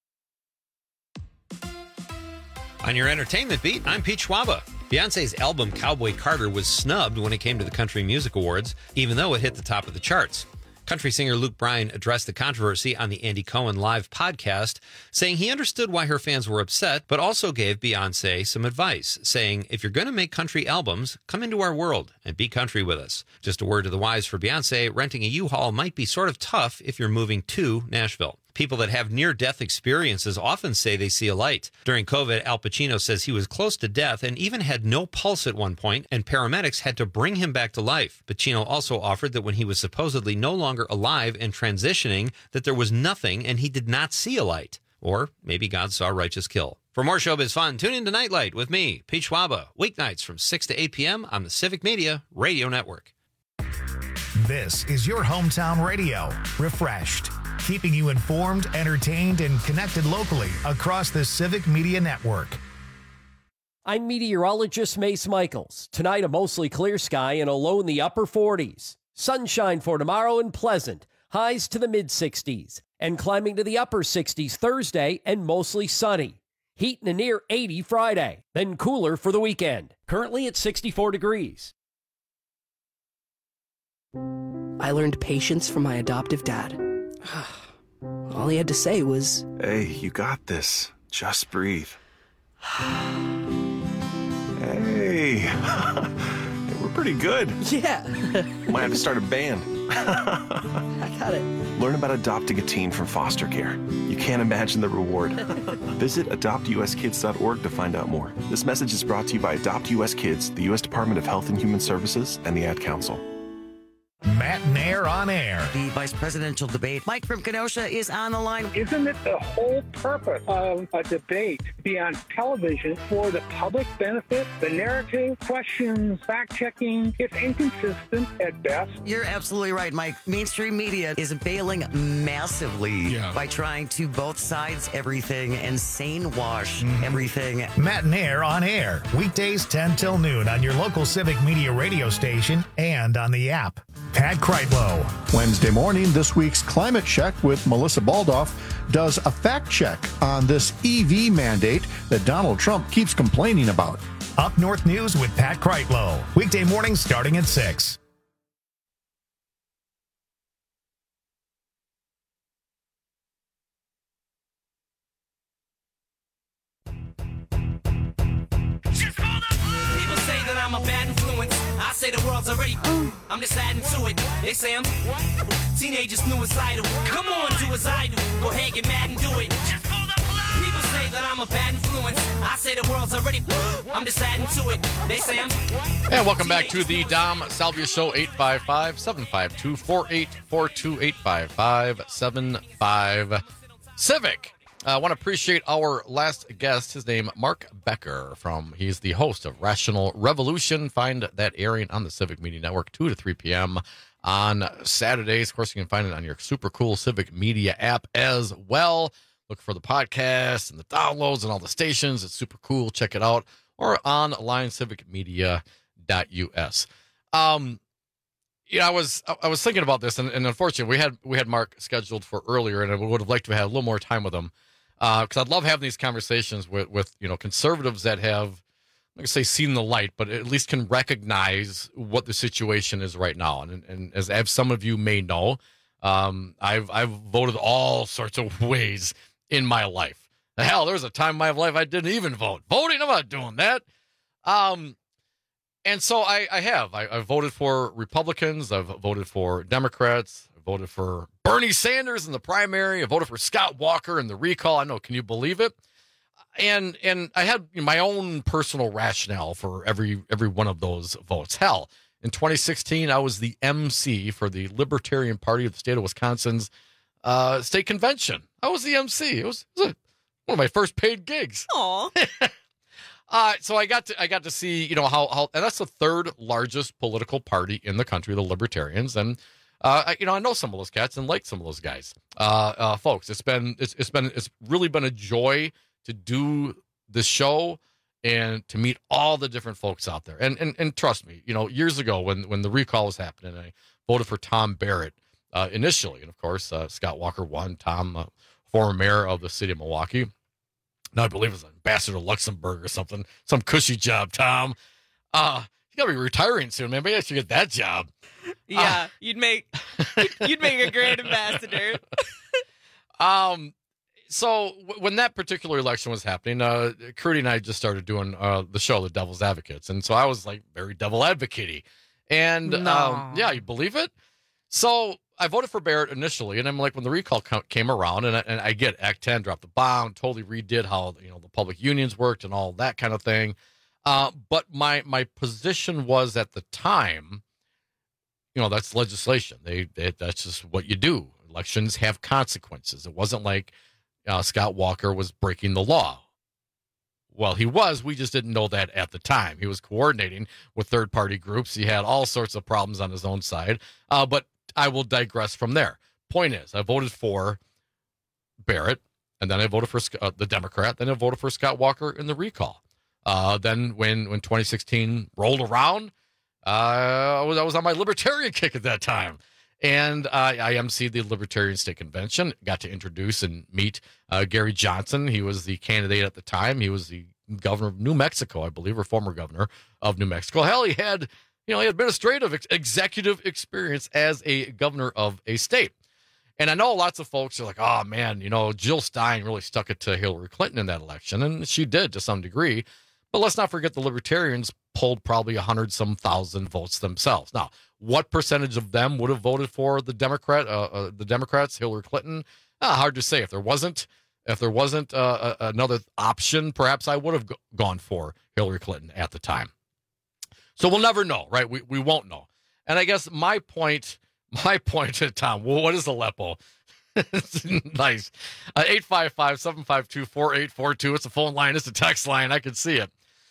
Speaker 21: On your entertainment beat, I'm Pete Schwaba. Beyonce's album Cowboy Carter was snubbed when it came to the Country Music Awards, even though it hit the top of the charts. Country singer Luke Bryan addressed the controversy on the Andy Cohen Live podcast, saying he understood why her fans were upset, but also gave Beyonce some advice, saying, if you're going to make country albums, come into our world and be country with us. Just a word to the wise for Beyonce, renting a U-Haul might be sort of tough if you're moving to Nashville. People that have near-death experiences often say they see a light. During COVID, Al Pacino says he was close to death and even had no pulse at one point, and paramedics had to bring him back to life. Pacino also offered that when he was supposedly no longer alive and transitioning, that there was nothing and he did not see a light. Or maybe God saw righteous kill. For more showbiz fun, tune in to Nightlight with me, Pete Schwaba, weeknights from 6 to 8 p.m. on the Civic Media Radio Network.
Speaker 1: This is your hometown radio, refreshed, keeping you informed, entertained, and connected locally across the Civic Media Network.
Speaker 14: I'm meteorologist Mace Michaels. Tonight, a mostly clear sky and a low in the upper 40s. Sunshine for tomorrow and pleasant. Highs to the mid-60s. And climbing to the upper 60s Thursday and mostly sunny. Heat in a near 80 Friday. Then cooler for the weekend. Currently at 64 degrees.
Speaker 6: I learned patience from my adoptive dad. All he had to say was,
Speaker 7: "Hey, you got this. Just breathe." Hey, we're pretty good.
Speaker 6: Yeah.
Speaker 7: Might have to start a band.
Speaker 6: I got it.
Speaker 7: Learn about adopting a teen from foster care. You can't imagine the reward. Visit adoptuskids.org to find out more. This message is brought to you by Adopt US Kids, the U.S. Department of Health and Human Services, and the Ad Council.
Speaker 1: Matt Nair on air.
Speaker 3: The vice presidential debate. Mike from Kenosha is on the line.
Speaker 8: Isn't it the whole purpose of a debate to be on television for the public benefit? The narrative, questions, fact-checking, it's inconsistent at best.
Speaker 3: You're absolutely right, Mike. Mainstream media is bailing massively by trying to both sides everything and sane wash everything.
Speaker 1: Matt Nair on air. Weekdays 10 till noon on your local Civic Media radio station and on the app. Pat Kreitlow.
Speaker 26: Wednesday morning, this week's Climate Check with Melissa Baldoff does a fact check on this EV mandate that Donald Trump keeps complaining about.
Speaker 1: Up North News with Pat Kreitlow. Weekday mornings starting at 6.
Speaker 27: People say that I'm a bad influence. I say the world's already I'm just adding to it. They say I'm teenagers suicidal. Come on, do as I do. Go ahead, get mad and do it. Just call the police. People say that I'm a bad influence. I say the world's already, I'm just adding to it. They say I'm.
Speaker 18: And welcome back to the Dom Salvia Show, 855-752-4842, 855-75 Civic. I want to appreciate our last guest, his name, Mark Becker. He's the host of Rational Revolution. Find that airing on the Civic Media Network, 2 to 3 p.m. on Saturdays. Of course, you can find it on your super cool Civic Media app as well. Look for the podcast and the downloads and all the stations. It's super cool. Check it out. Or online, civicmedia.us. I was thinking about this, and unfortunately, we had Mark scheduled for earlier, and I would have liked to have had a little more time with him, because I'd love having these conversations with conservatives that have, I'm going to say, seen the light, but at least can recognize what the situation is right now. And as some of you may know, I've voted all sorts of ways in my life. Hell, there was a time in my life I didn't even vote. Voting, I'm not doing that. And so I've voted for Republicans. I've voted for Democrats. I voted for Bernie Sanders in the primary. I voted for Scott Walker in the recall. I know, can you believe it? And I had my own personal rationale for every one of those votes. Hell, in 2016, I was the MC for the Libertarian Party of the state of Wisconsin's state convention. I was the MC. It was one of my first paid gigs.
Speaker 19: Aw.
Speaker 18: So I got to see, how, and that's the third largest political party in the country, the Libertarians. And, I know some of those cats and like some of those guys, folks. It's really been a joy to do this show and to meet all the different folks out there. And trust me, years ago when the recall was happening, I voted for Tom Barrett, initially. And of course, Scott Walker won. Tom, former mayor of the city of Milwaukee. Now I believe it's ambassador to Luxembourg or something. Some cushy job, Tom. You gotta be retiring soon, man. Maybe I should get that job.
Speaker 19: Yeah, you'd make a great ambassador.
Speaker 18: So when that particular election was happening, Crudy and I just started doing the show, The Devil's Advocates, and so I was like very devil advocate-y. And yeah, you believe it? So I voted for Barrett initially, and I'm like, when the recall came around, and I get Act 10 dropped the bomb, totally redid how the public unions worked and all that kind of thing. But my position was at the time, that's legislation. That's just what you do. Elections have consequences. It wasn't like Scott Walker was breaking the law. Well, he was. We just didn't know that at the time. He was coordinating with third-party groups. He had all sorts of problems on his own side. But I will digress from there. Point is, I voted for Barrett, and then I voted for the Democrat, then I voted for Scott Walker in the recall. Then when 2016 rolled around, I was on my libertarian kick at that time. And I emceed the Libertarian State Convention, got to introduce and meet Gary Johnson. He was the candidate at the time. He was the governor of New Mexico, I believe, or former governor of New Mexico. Hell, he had administrative executive experience as a governor of a state. And I know lots of folks are like, oh, man, Jill Stein really stuck it to Hillary Clinton in that election. And she did to some degree. But let's not forget the Libertarians polled probably 100-some thousand votes themselves. Now, what percentage of them would have voted for the Democrats, Hillary Clinton? Hard to say. If there wasn't another option, perhaps I would have gone for Hillary Clinton at the time. So we'll never know, right? We won't know. And I guess my point to Tom, what is Aleppo? Nice. 855-752-4842. It's a phone line. It's a text line. I can see it.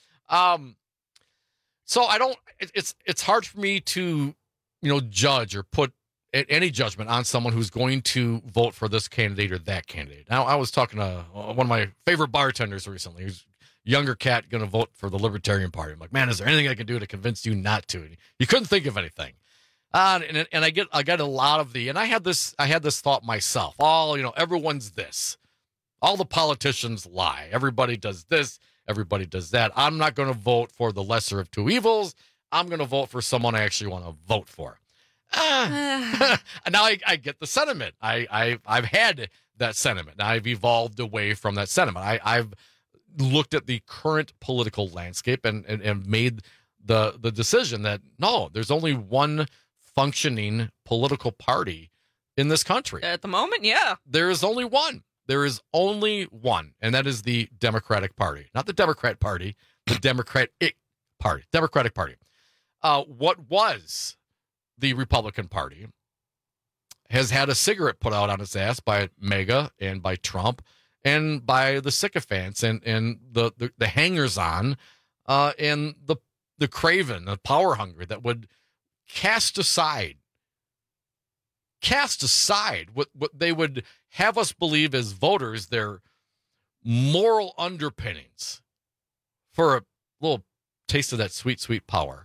Speaker 18: So it's hard for me to, judge or put any judgment on someone who's going to vote for this candidate or that candidate. Now, I was talking to one of my favorite bartenders recently, who's younger cat going to vote for the Libertarian Party. I'm like, man, is there anything I can do to convince you not to? And he couldn't think of anything. And I get a lot of and I had this thought myself. Everyone's this. All the politicians lie. Everybody does this. Everybody does that. I'm not going to vote for the lesser of two evils. I'm going to vote for someone I actually want to vote for. Now I get the sentiment. I've had that sentiment. I've evolved away from that sentiment. I've looked at the current political landscape and made the decision that no, there's only one functioning political party in this country
Speaker 19: at the moment. Yeah,
Speaker 18: there is only one. There is only one, and that is the Democratic Party. Not the Democrat Party, the Democratic Party. Democratic Party. What was the Republican Party has had a cigarette put out on its ass by MAGA and by Trump and by the sycophants and the hangers-on and the craven, the power hungry that would cast aside what they would have us believe as voters, their moral underpinnings for a little taste of that sweet, sweet power.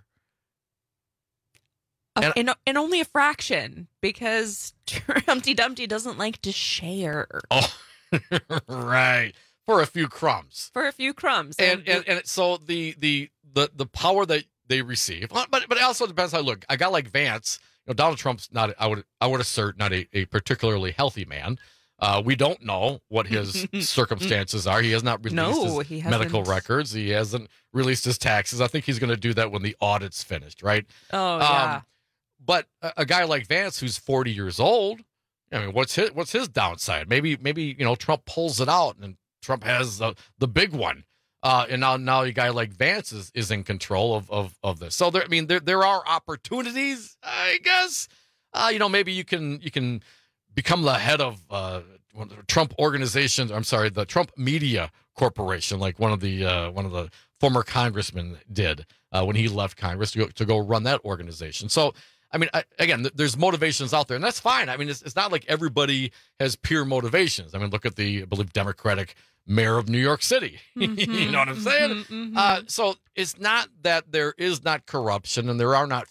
Speaker 19: And only a fraction, because Humpty Dumpty doesn't like to share.
Speaker 18: Oh, right. For a few crumbs. And so the power that they receive, but it also depends how I look. A guy like Vance, Donald Trump's not, I would assert, not a particularly healthy man. We don't know what his circumstances are. He has not released his medical records. He hasn't released his taxes. I think he's going to do that when the audit's finished, right?
Speaker 19: Oh, yeah.
Speaker 18: But a guy like Vance, who's 40 years old, I mean, what's his downside? Maybe Trump pulls it out and Trump has the big one, and now a guy like Vance is in control of this. So there are opportunities, I guess. Maybe you can become the head of Trump organizations. I'm sorry, the Trump Media Corporation, like one of the former congressmen did when he left Congress to go run that organization. So. I mean, again, there's motivations out there, and that's fine. I mean, it's not like everybody has pure motivations. I mean, look at the, I believe, Democratic mayor of New York City.
Speaker 19: Mm-hmm.
Speaker 18: You know what I'm saying? Mm-hmm. So it's not that there is not corruption and there are not,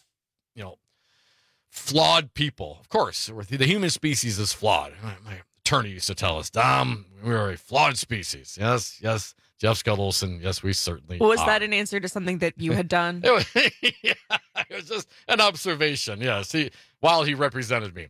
Speaker 18: flawed people. Of course, the human species is flawed. My attorney used to tell us, Dom, we are a flawed species. Yes, Jeff Scuttleson, yes, we certainly
Speaker 19: Was
Speaker 18: are.
Speaker 19: that an answer to something that you had done?
Speaker 18: It was just an observation, yes, while he represented me.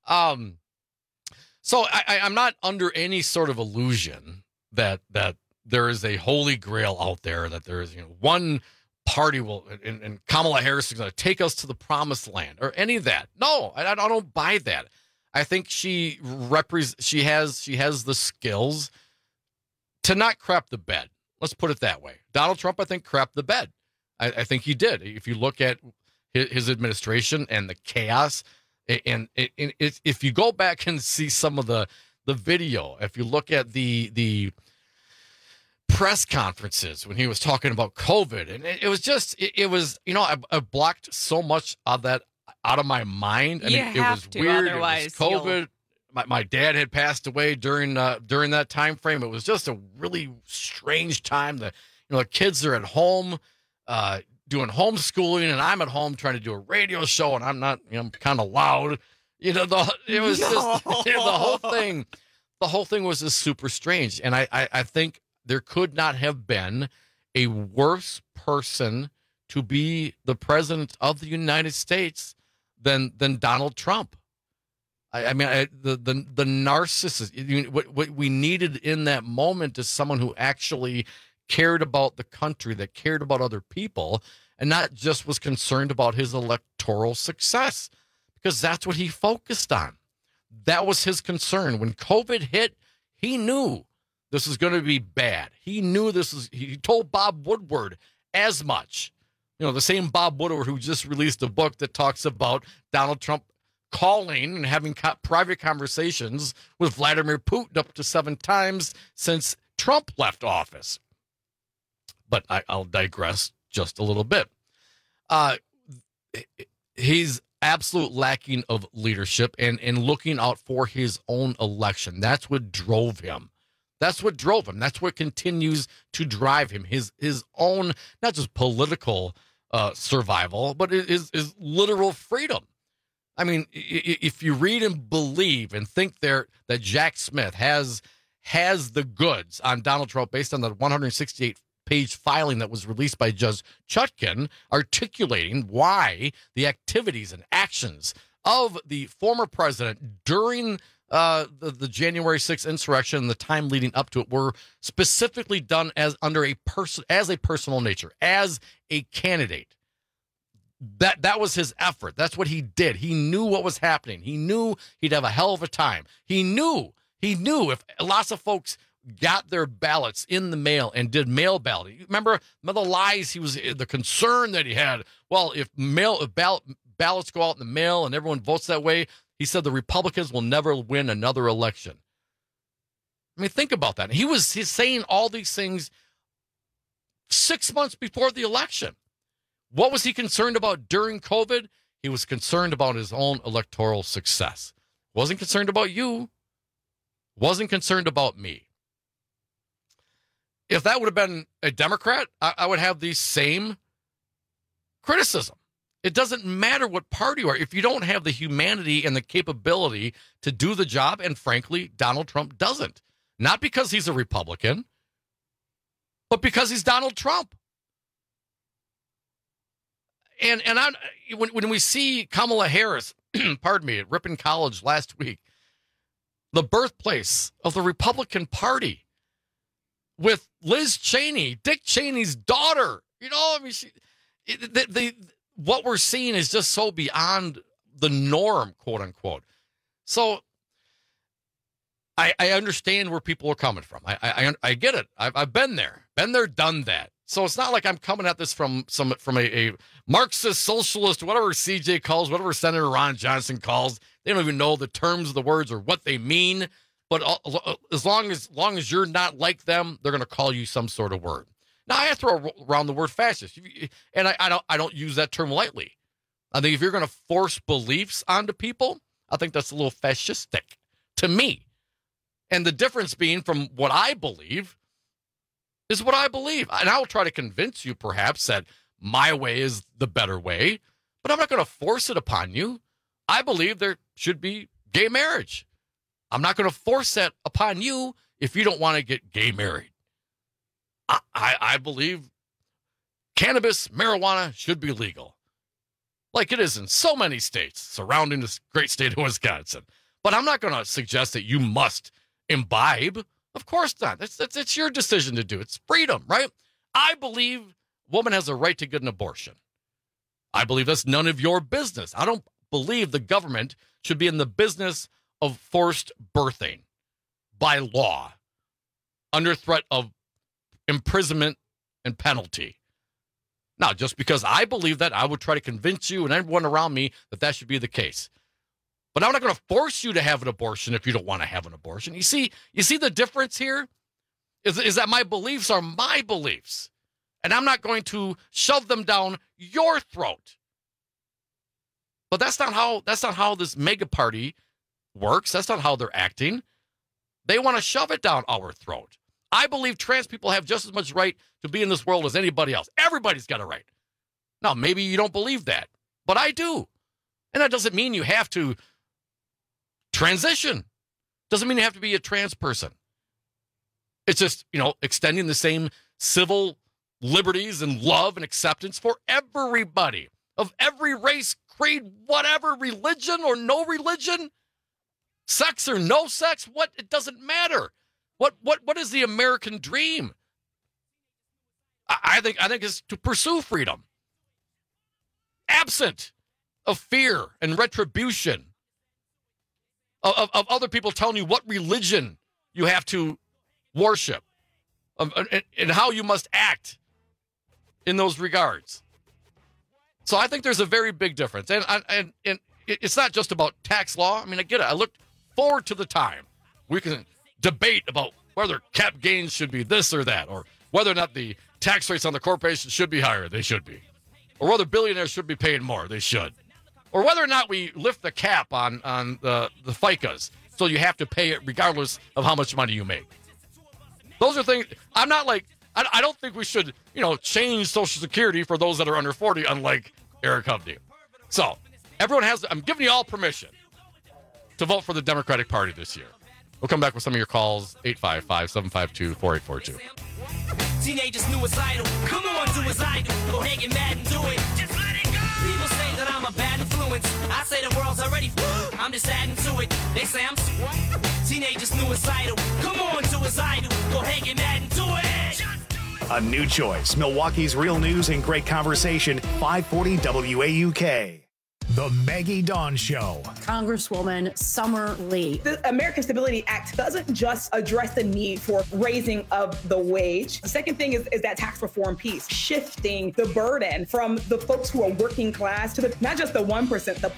Speaker 18: So I'm not under any sort of illusion that there is a holy grail out there, that there is one party will, and Kamala Harris is going to take us to the promised land, or any of that. No, I don't buy that. I think she has the skills to not crap the bed. Let's put it that way. Donald Trump, I think, crapped the bed. I think he did. If you look at his administration and the chaos, and if you go back and see some of the video, if you look at the press conferences when he was talking about COVID, and it was I blocked so much of that out of my mind. I mean, it was weird.
Speaker 19: Otherwise,
Speaker 18: it was COVID. My dad had passed away during that time frame. It was just a really strange time. The kids are at home doing homeschooling, and I'm at home trying to do a radio show, and I'm not. I'm kind of loud. It was just the whole thing. The whole thing was just super strange, and I think there could not have been a worse person to be the president of the United States than Donald Trump. I mean, the narcissist. What we needed in that moment is someone who actually cared about the country, that cared about other people, and not just was concerned about his electoral success, because that's what he focused on. That was his concern. When COVID hit, he knew this was going to be bad. He knew he told Bob Woodward as much. The same Bob Woodward who just released a book that talks about Donald Trump calling and having private conversations with Vladimir Putin up to 7 times since Trump left office. But I'll digress just a little bit. He's absolute lacking of leadership and looking out for his own election. That's what drove him. That's what continues to drive him. His own, not just political survival, but his literal freedom. I mean, if you read and believe and think that Jack Smith has the goods on Donald Trump based on the 168-page filing that was released by Judge Chutkan, articulating why the activities and actions of the former president during the January 6th insurrection and the time leading up to it were specifically done as a personal nature, as a candidate. That was his effort. That's what he did. He knew what was happening. He knew he'd have a hell of a time. He knew He knew if lots of folks got their ballots in the mail and did mail ballot. Remember the lies the concern that he had. Well, if ballots go out in the mail and everyone votes that way, he said the Republicans will never win another election. I mean, think about that. He's saying all these things 6 months before the election. What was he concerned about during COVID? He was concerned about his own electoral success. Wasn't concerned about you. Wasn't concerned about me. If that would have been a Democrat, I would have the same criticism. It doesn't matter what party you are. If you don't have the humanity and the capability to do the job, and frankly, Donald Trump doesn't. Not because he's a Republican, but because he's Donald Trump. And when we see Kamala Harris, pardon me, at Ripon College last week, the birthplace of the Republican Party, with Liz Cheney, Dick Cheney's daughter, I mean, what we're seeing is just so beyond the norm, quote unquote. So I understand where people are coming from. I get it. I've been there, done that. So it's not like I'm coming at this from a Marxist, socialist, whatever CJ calls, whatever Senator Ron Johnson calls. They don't even know the terms of the words or what they mean. But as long as you're not like them, they're going to call you some sort of word. Now I throw around the word fascist, and I don't use that term lightly. I think if you're going to force beliefs onto people, I think that's a little fascistic to me. And the difference being from what I believe is what I believe. And I'll try to convince you perhaps that my way is the better way, but I'm not going to force it upon you. I believe there should be gay marriage. I'm not going to force that upon you if you don't want to get gay married. I believe cannabis, marijuana should be legal, like it is in so many states surrounding this great state of Wisconsin. But I'm not going to suggest that you must imbibe. Of course not. It's your decision to do. It's freedom, right? I believe a woman has a right to get an abortion. I believe that's none of your business. I don't believe the government should be in the business of forced birthing by law under threat of imprisonment and penalty. Now, just because I believe that, I would try to convince you and everyone around me that should be the case. But I'm not going to force you to have an abortion if you don't want to have an abortion. You see the difference here is that my beliefs are my beliefs, and I'm not going to shove them down your throat. But that's not how this mega party works. That's not how they're acting. They want to shove it down our throat. I believe trans people have just as much right to be in this world as anybody else. Everybody's got a right. Now, maybe you don't believe that, but I do. And that doesn't mean you have to transition. Doesn't mean you have to be a trans person. It's just, extending the same civil liberties and love and acceptance for everybody of every race, creed, whatever, religion or no religion, sex or no sex, it doesn't matter. What is the American dream? I think it's to pursue freedom, absent of fear and retribution of other people telling you what religion you have to worship and how you must act in those regards. So I think there's a very big difference, and it's not just about tax law. I mean, I get it. I look forward to the time we can debate about whether cap gains should be this or that, or whether or not the tax rates on the corporations should be higher. They should be. Or whether billionaires should be paying more. They should. Or whether or not we lift the cap on the FICAs so you have to pay it regardless of how much money you make. Those are things. I'm not like, I don't think we should, change Social Security for those that are under 40, unlike Eric Hovde. So everyone I'm giving you all permission to vote for the Democratic Party this year. We'll come back with some of your calls, 855-752-4842.
Speaker 27: Teenagers suicidal. Come on, do as I do. Go ahead, get mad and do it. Just let it go. People say that I'm a bad influence. I say the world's already I'm just adding to it. They say I'm teenagers suicidal. Come on, do as I do. Go ahead, get mad and do it.
Speaker 1: A new choice. Milwaukee's real news and great conversation. 540 WAUK. The Maggie Dawn Show.
Speaker 9: Congresswoman Summer Lee.
Speaker 11: The American Stability Act doesn't just address the need for raising of the wage. The second thing is that tax reform piece, shifting the burden from the folks who are working class to not just the 1%, the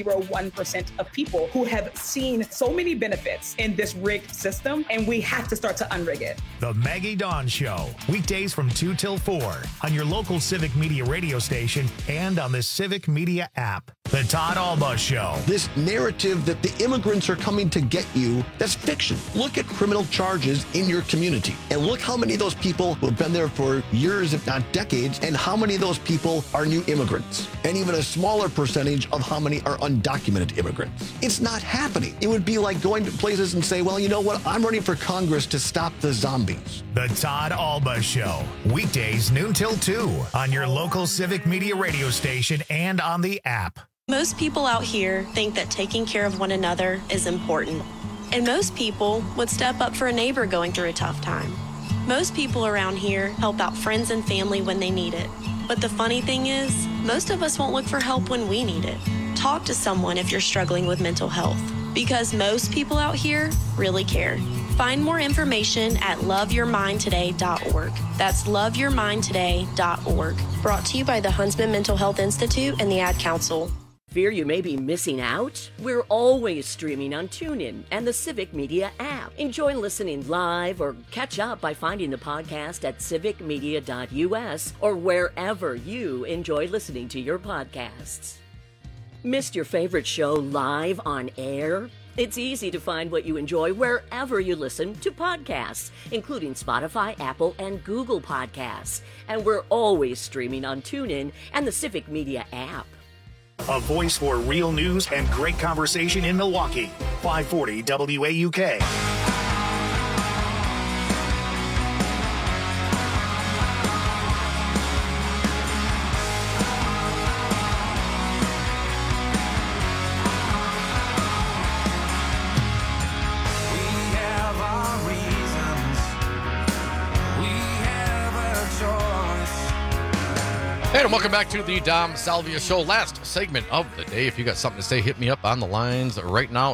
Speaker 11: 0.01% of people who have seen so many benefits in this rigged system, and we have to start to unrig it.
Speaker 1: The Maggie Dawn Show, weekdays from 2 till 4 on your local Civic Media radio station and on the Civic Media app. The Todd Alba Show.
Speaker 12: This narrative that the immigrants are coming to get you, that's fiction. Look at criminal charges in your community and look how many of those people who have been there for years, if not decades, and how many of those people are new immigrants, and even a smaller percentage of how many are undocumented immigrants. It's not happening. It would be like going to places and say, well, you know what? I'm running for Congress to stop the zombies.
Speaker 1: The Todd Alba Show, weekdays noon till 2 on your local Civic Media radio station and on the app.
Speaker 13: Most people out here think that taking care of one another is important. And most people would step up for a neighbor going through a tough time. Most people around here help out friends and family when they need it. But the funny thing is, most of us won't look for help when we need it. Talk to someone if you're struggling with mental health, because most people out here really care. Find more information at loveyourmindtoday.org. That's loveyourmindtoday.org. Brought to you by the Huntsman Mental Health Institute and the Ad Council.
Speaker 24: Fear you may be missing out? We're always streaming on TuneIn and the Civic Media app. Enjoy listening live or catch up by finding the podcast at civicmedia.us or wherever you enjoy listening to your podcasts. Missed your favorite show live on air? It's easy to find what you enjoy wherever you listen to podcasts, including Spotify, Apple, and Google Podcasts. And we're always streaming on TuneIn and the Civic Media app.
Speaker 1: A voice for real news and great conversation in Milwaukee. 540 WAUK.
Speaker 18: And welcome back to the Dom Salvia Show. Last segment of the day. If you got something to say, hit me up on the lines right now.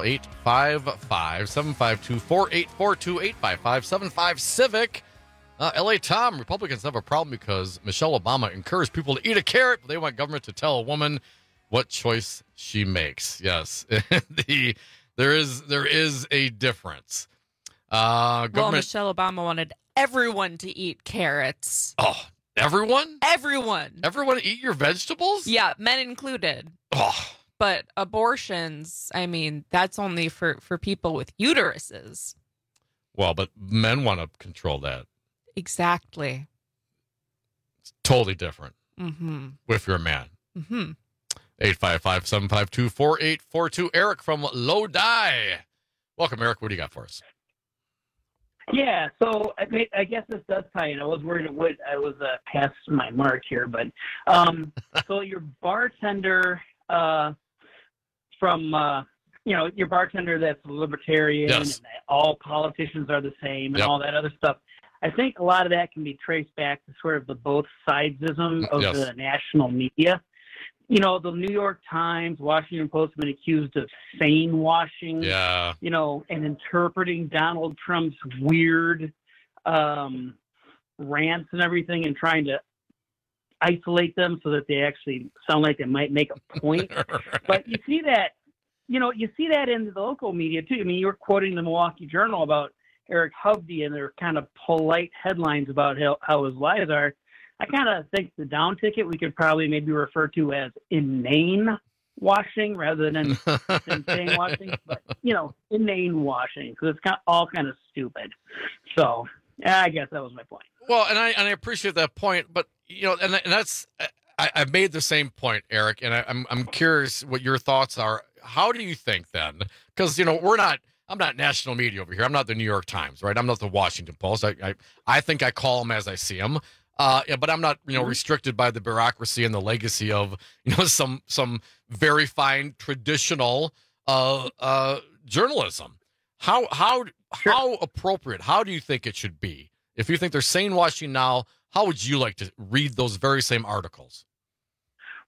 Speaker 18: 855-752-4842, 855-75-CIVIC. L.A. Tom, Republicans have a problem because Michelle Obama encouraged people to eat a carrot, but they want government to tell a woman what choice she makes. Yes, there is a difference.
Speaker 19: Well, Michelle Obama wanted everyone to eat carrots.
Speaker 18: Oh, everyone?
Speaker 19: Everyone
Speaker 18: eat your vegetables?
Speaker 19: Yeah, men included.
Speaker 18: Oh.
Speaker 19: But abortions, I mean, that's only for people with uteruses.
Speaker 18: Well, but men want to control that.
Speaker 19: Exactly.
Speaker 18: It's totally different.
Speaker 19: Mm-hmm.
Speaker 18: If you're a man.
Speaker 19: Mm-hmm.
Speaker 18: 855-752-4842. Eric from Lodi. Welcome, Eric. What do you got for us?
Speaker 15: Yeah, so I guess this does tie in. I was worried it would. I was past my mark here, but so your bartender your bartender that's libertarian,
Speaker 18: yes,
Speaker 15: and all politicians are the same, and
Speaker 18: yep,
Speaker 15: all that other stuff. I think a lot of that can be traced back to sort of the both sidesism of
Speaker 18: yes,
Speaker 15: the national media. You know, the New York Times, Washington Post have been accused of sane washing,
Speaker 18: yeah,
Speaker 15: and interpreting Donald Trump's weird rants and everything and trying to isolate them so that they actually sound like they might make a point.
Speaker 18: Right.
Speaker 15: But you see that, you see that in the local media too. I mean, you were quoting the Milwaukee Journal about Eric Hovde and their kind of polite headlines about how his lies are. I kind of think the down ticket we could probably maybe refer to as inane washing rather than insane washing, but inane washing because it's all kind of stupid. So I guess that was my point.
Speaker 18: Well, and I appreciate that point, but and that's I made the same point, Eric, and I'm curious what your thoughts are. How do you think then? Because I'm not national media over here. I'm not the New York Times, right? I'm not the Washington Post. I think I call them as I see them. But I'm not, restricted by the bureaucracy and the legacy of, some very fine traditional journalism. How appropriate? How do you think it should be? If you think they're sane washing now, how would you like to read those very same articles?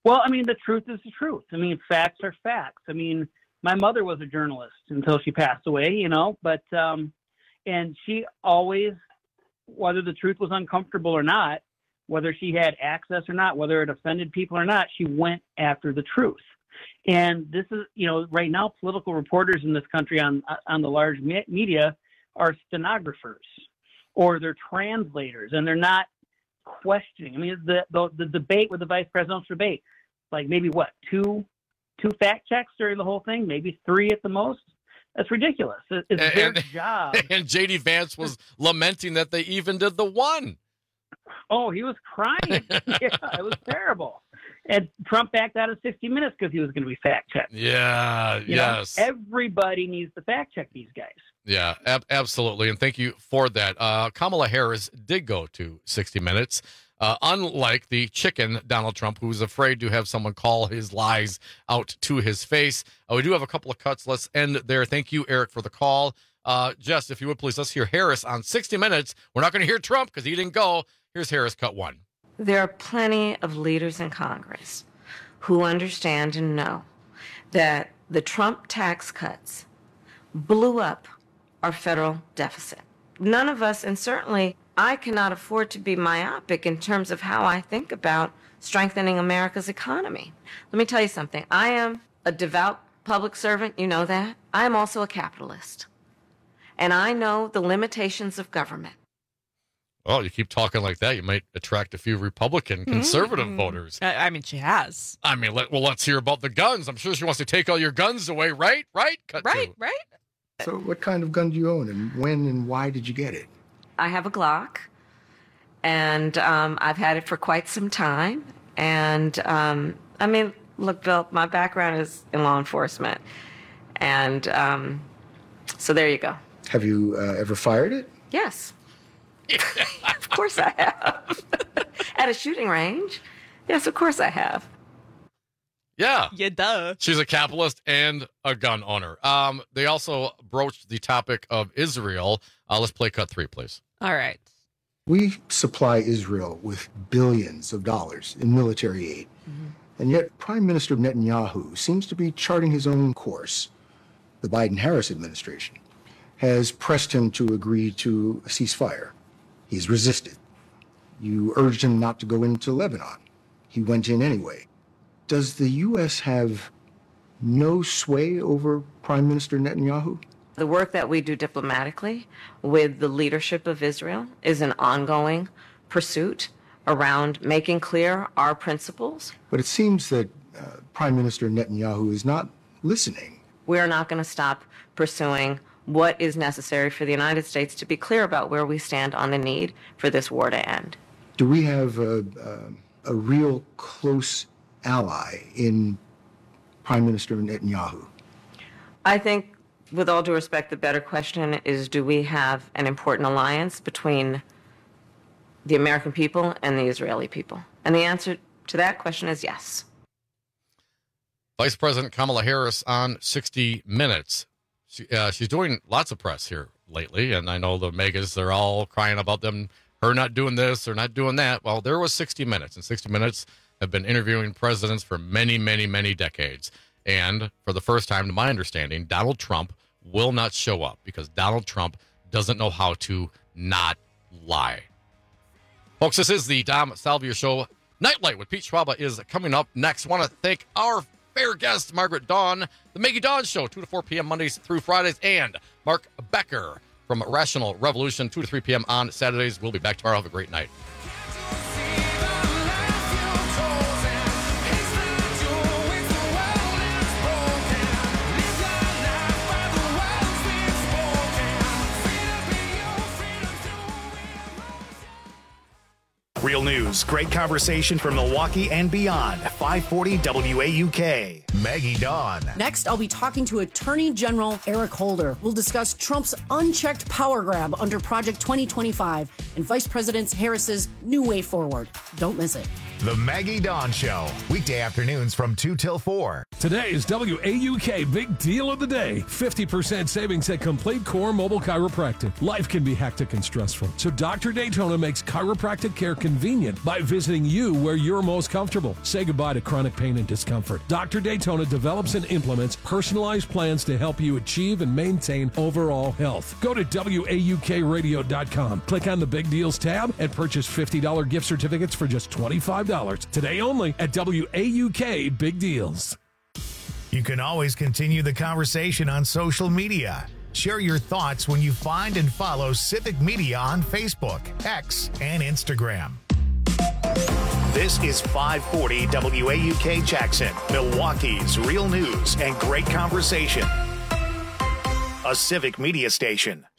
Speaker 15: Well, I mean, the truth is the truth. I mean, facts are facts. I mean, my mother was a journalist until she passed away, but and she always, whether the truth was uncomfortable or not, whether she had access or not, whether it offended people or not, she went after the truth. And this is, right now, political reporters in this country on the large media are stenographers or they're translators, and they're not questioning. I mean, the debate with the vice presidential debate, like maybe two fact checks during the whole thing, maybe 3 at the most. That's ridiculous. It's their job.
Speaker 18: And J.D. Vance was lamenting that they even did the one.
Speaker 15: Oh, he was crying. Yeah, it was terrible. And Trump backed out of 60 Minutes because he was going to be fact checked.
Speaker 18: Yeah, yes.
Speaker 15: Everybody needs to fact check these guys.
Speaker 18: Yeah, absolutely. And thank you for that. Kamala Harris did go to 60 Minutes. Unlike the chicken Donald Trump, who's afraid to have someone call his lies out to his face. We do have a couple of cuts. Let's end there. Thank you, Eric, for the call. Jess, if you would please, let's hear Harris on 60 Minutes. We're not going to hear Trump because he didn't go. Here's Harris, cut 1.
Speaker 4: There are plenty of leaders in Congress who understand and know that the Trump tax cuts blew up our federal deficit. None of us, and certainly I cannot afford to be myopic in terms of how I think about strengthening America's economy. Let me tell you something. I am a devout public servant. You know that. I am also a capitalist. And I know the limitations of government.
Speaker 18: Well, you keep talking like that, you might attract a few Republican conservative voters.
Speaker 19: I mean, she has.
Speaker 18: I mean, let's hear about the guns. I'm sure she wants to take all your guns away, right? Cut
Speaker 19: right.
Speaker 16: So what kind of gun do you own, and when and why did you get it?
Speaker 4: I have a Glock, and I've had it for quite some time. And, I mean, look, Bill, my background is in law enforcement. And so there you go.
Speaker 16: Have you ever fired it?
Speaker 4: Yes. Of course I have. At a shooting range. Yes, of course I have.
Speaker 18: Yeah.
Speaker 19: Yeah, duh.
Speaker 18: She's a capitalist and a gun owner. They also broached the topic of Israel. Let's play cut 3, please.
Speaker 19: All right.
Speaker 16: We supply Israel with billions of dollars in military aid. Mm-hmm. And yet Prime Minister Netanyahu seems to be charting his own course. The Biden-Harris administration has pressed him to agree to a ceasefire. He's resisted. You urged him not to go into Lebanon. He went in anyway. Does the U.S. have no sway over Prime Minister Netanyahu?
Speaker 4: The work that we do diplomatically with the leadership of Israel is an ongoing pursuit around making clear our principles.
Speaker 16: But it seems that Prime Minister Netanyahu is not listening.
Speaker 4: We're not going to stop pursuing what is necessary for the United States to be clear about where we stand on the need for this war to end.
Speaker 16: Do we have a real close ally in Prime Minister Netanyahu?
Speaker 4: I think, with all due respect, the better question is, do we have an important alliance between the American people and the Israeli people? And the answer to that question is yes.
Speaker 18: Vice President Kamala Harris on 60 Minutes. She's doing lots of press here lately, and I know the megas, they're all crying about her not doing this or not doing that. Well, there was 60 Minutes, and 60 Minutes have been interviewing presidents for many, many, many decades. And for the first time, to my understanding, Donald Trump will not show up because Donald Trump doesn't know how to not lie. Folks, this is the Dom Salvia Show. Nightlight with Pete Schwaba is coming up next. I want to thank our fair guest, Margaret Dawn, the Maggie Dawn Show, 2 to 4 p.m. Mondays through Fridays, and Mark Becker from Rational Revolution, 2 to 3 p.m. on Saturdays. We'll be back tomorrow. Have a great night.
Speaker 1: Real news, great conversation from Milwaukee and beyond. 540 WAUK. Maggie Dawn.
Speaker 9: Next, I'll be talking to Attorney General Eric Holder. We'll discuss Trump's unchecked power grab under Project 2025 and Vice President Harris's new way forward. Don't miss it.
Speaker 1: The Maggie Dawn Show. Weekday afternoons from 2 till 4.
Speaker 2: Today's WAUK Big Deal of the Day. 50% savings at Complete Core Mobile Chiropractic. Life can be hectic and stressful, so Dr. Daytona makes chiropractic care convenient by visiting you where you're most comfortable. Say goodbye to chronic pain and discomfort. Dr. Daytona develops and implements personalized plans to help you achieve and maintain overall health. Go to WAUKradio.com. Click on the Big Deals tab and purchase $50 gift certificates for just $25. Today only at WAUK Big Deals.
Speaker 1: You can always continue the conversation on social media. Share your thoughts when you find and follow Civic Media on Facebook, X, and Instagram. This is 540 WAUK Jackson, Milwaukee's real news and great conversation. A Civic Media station.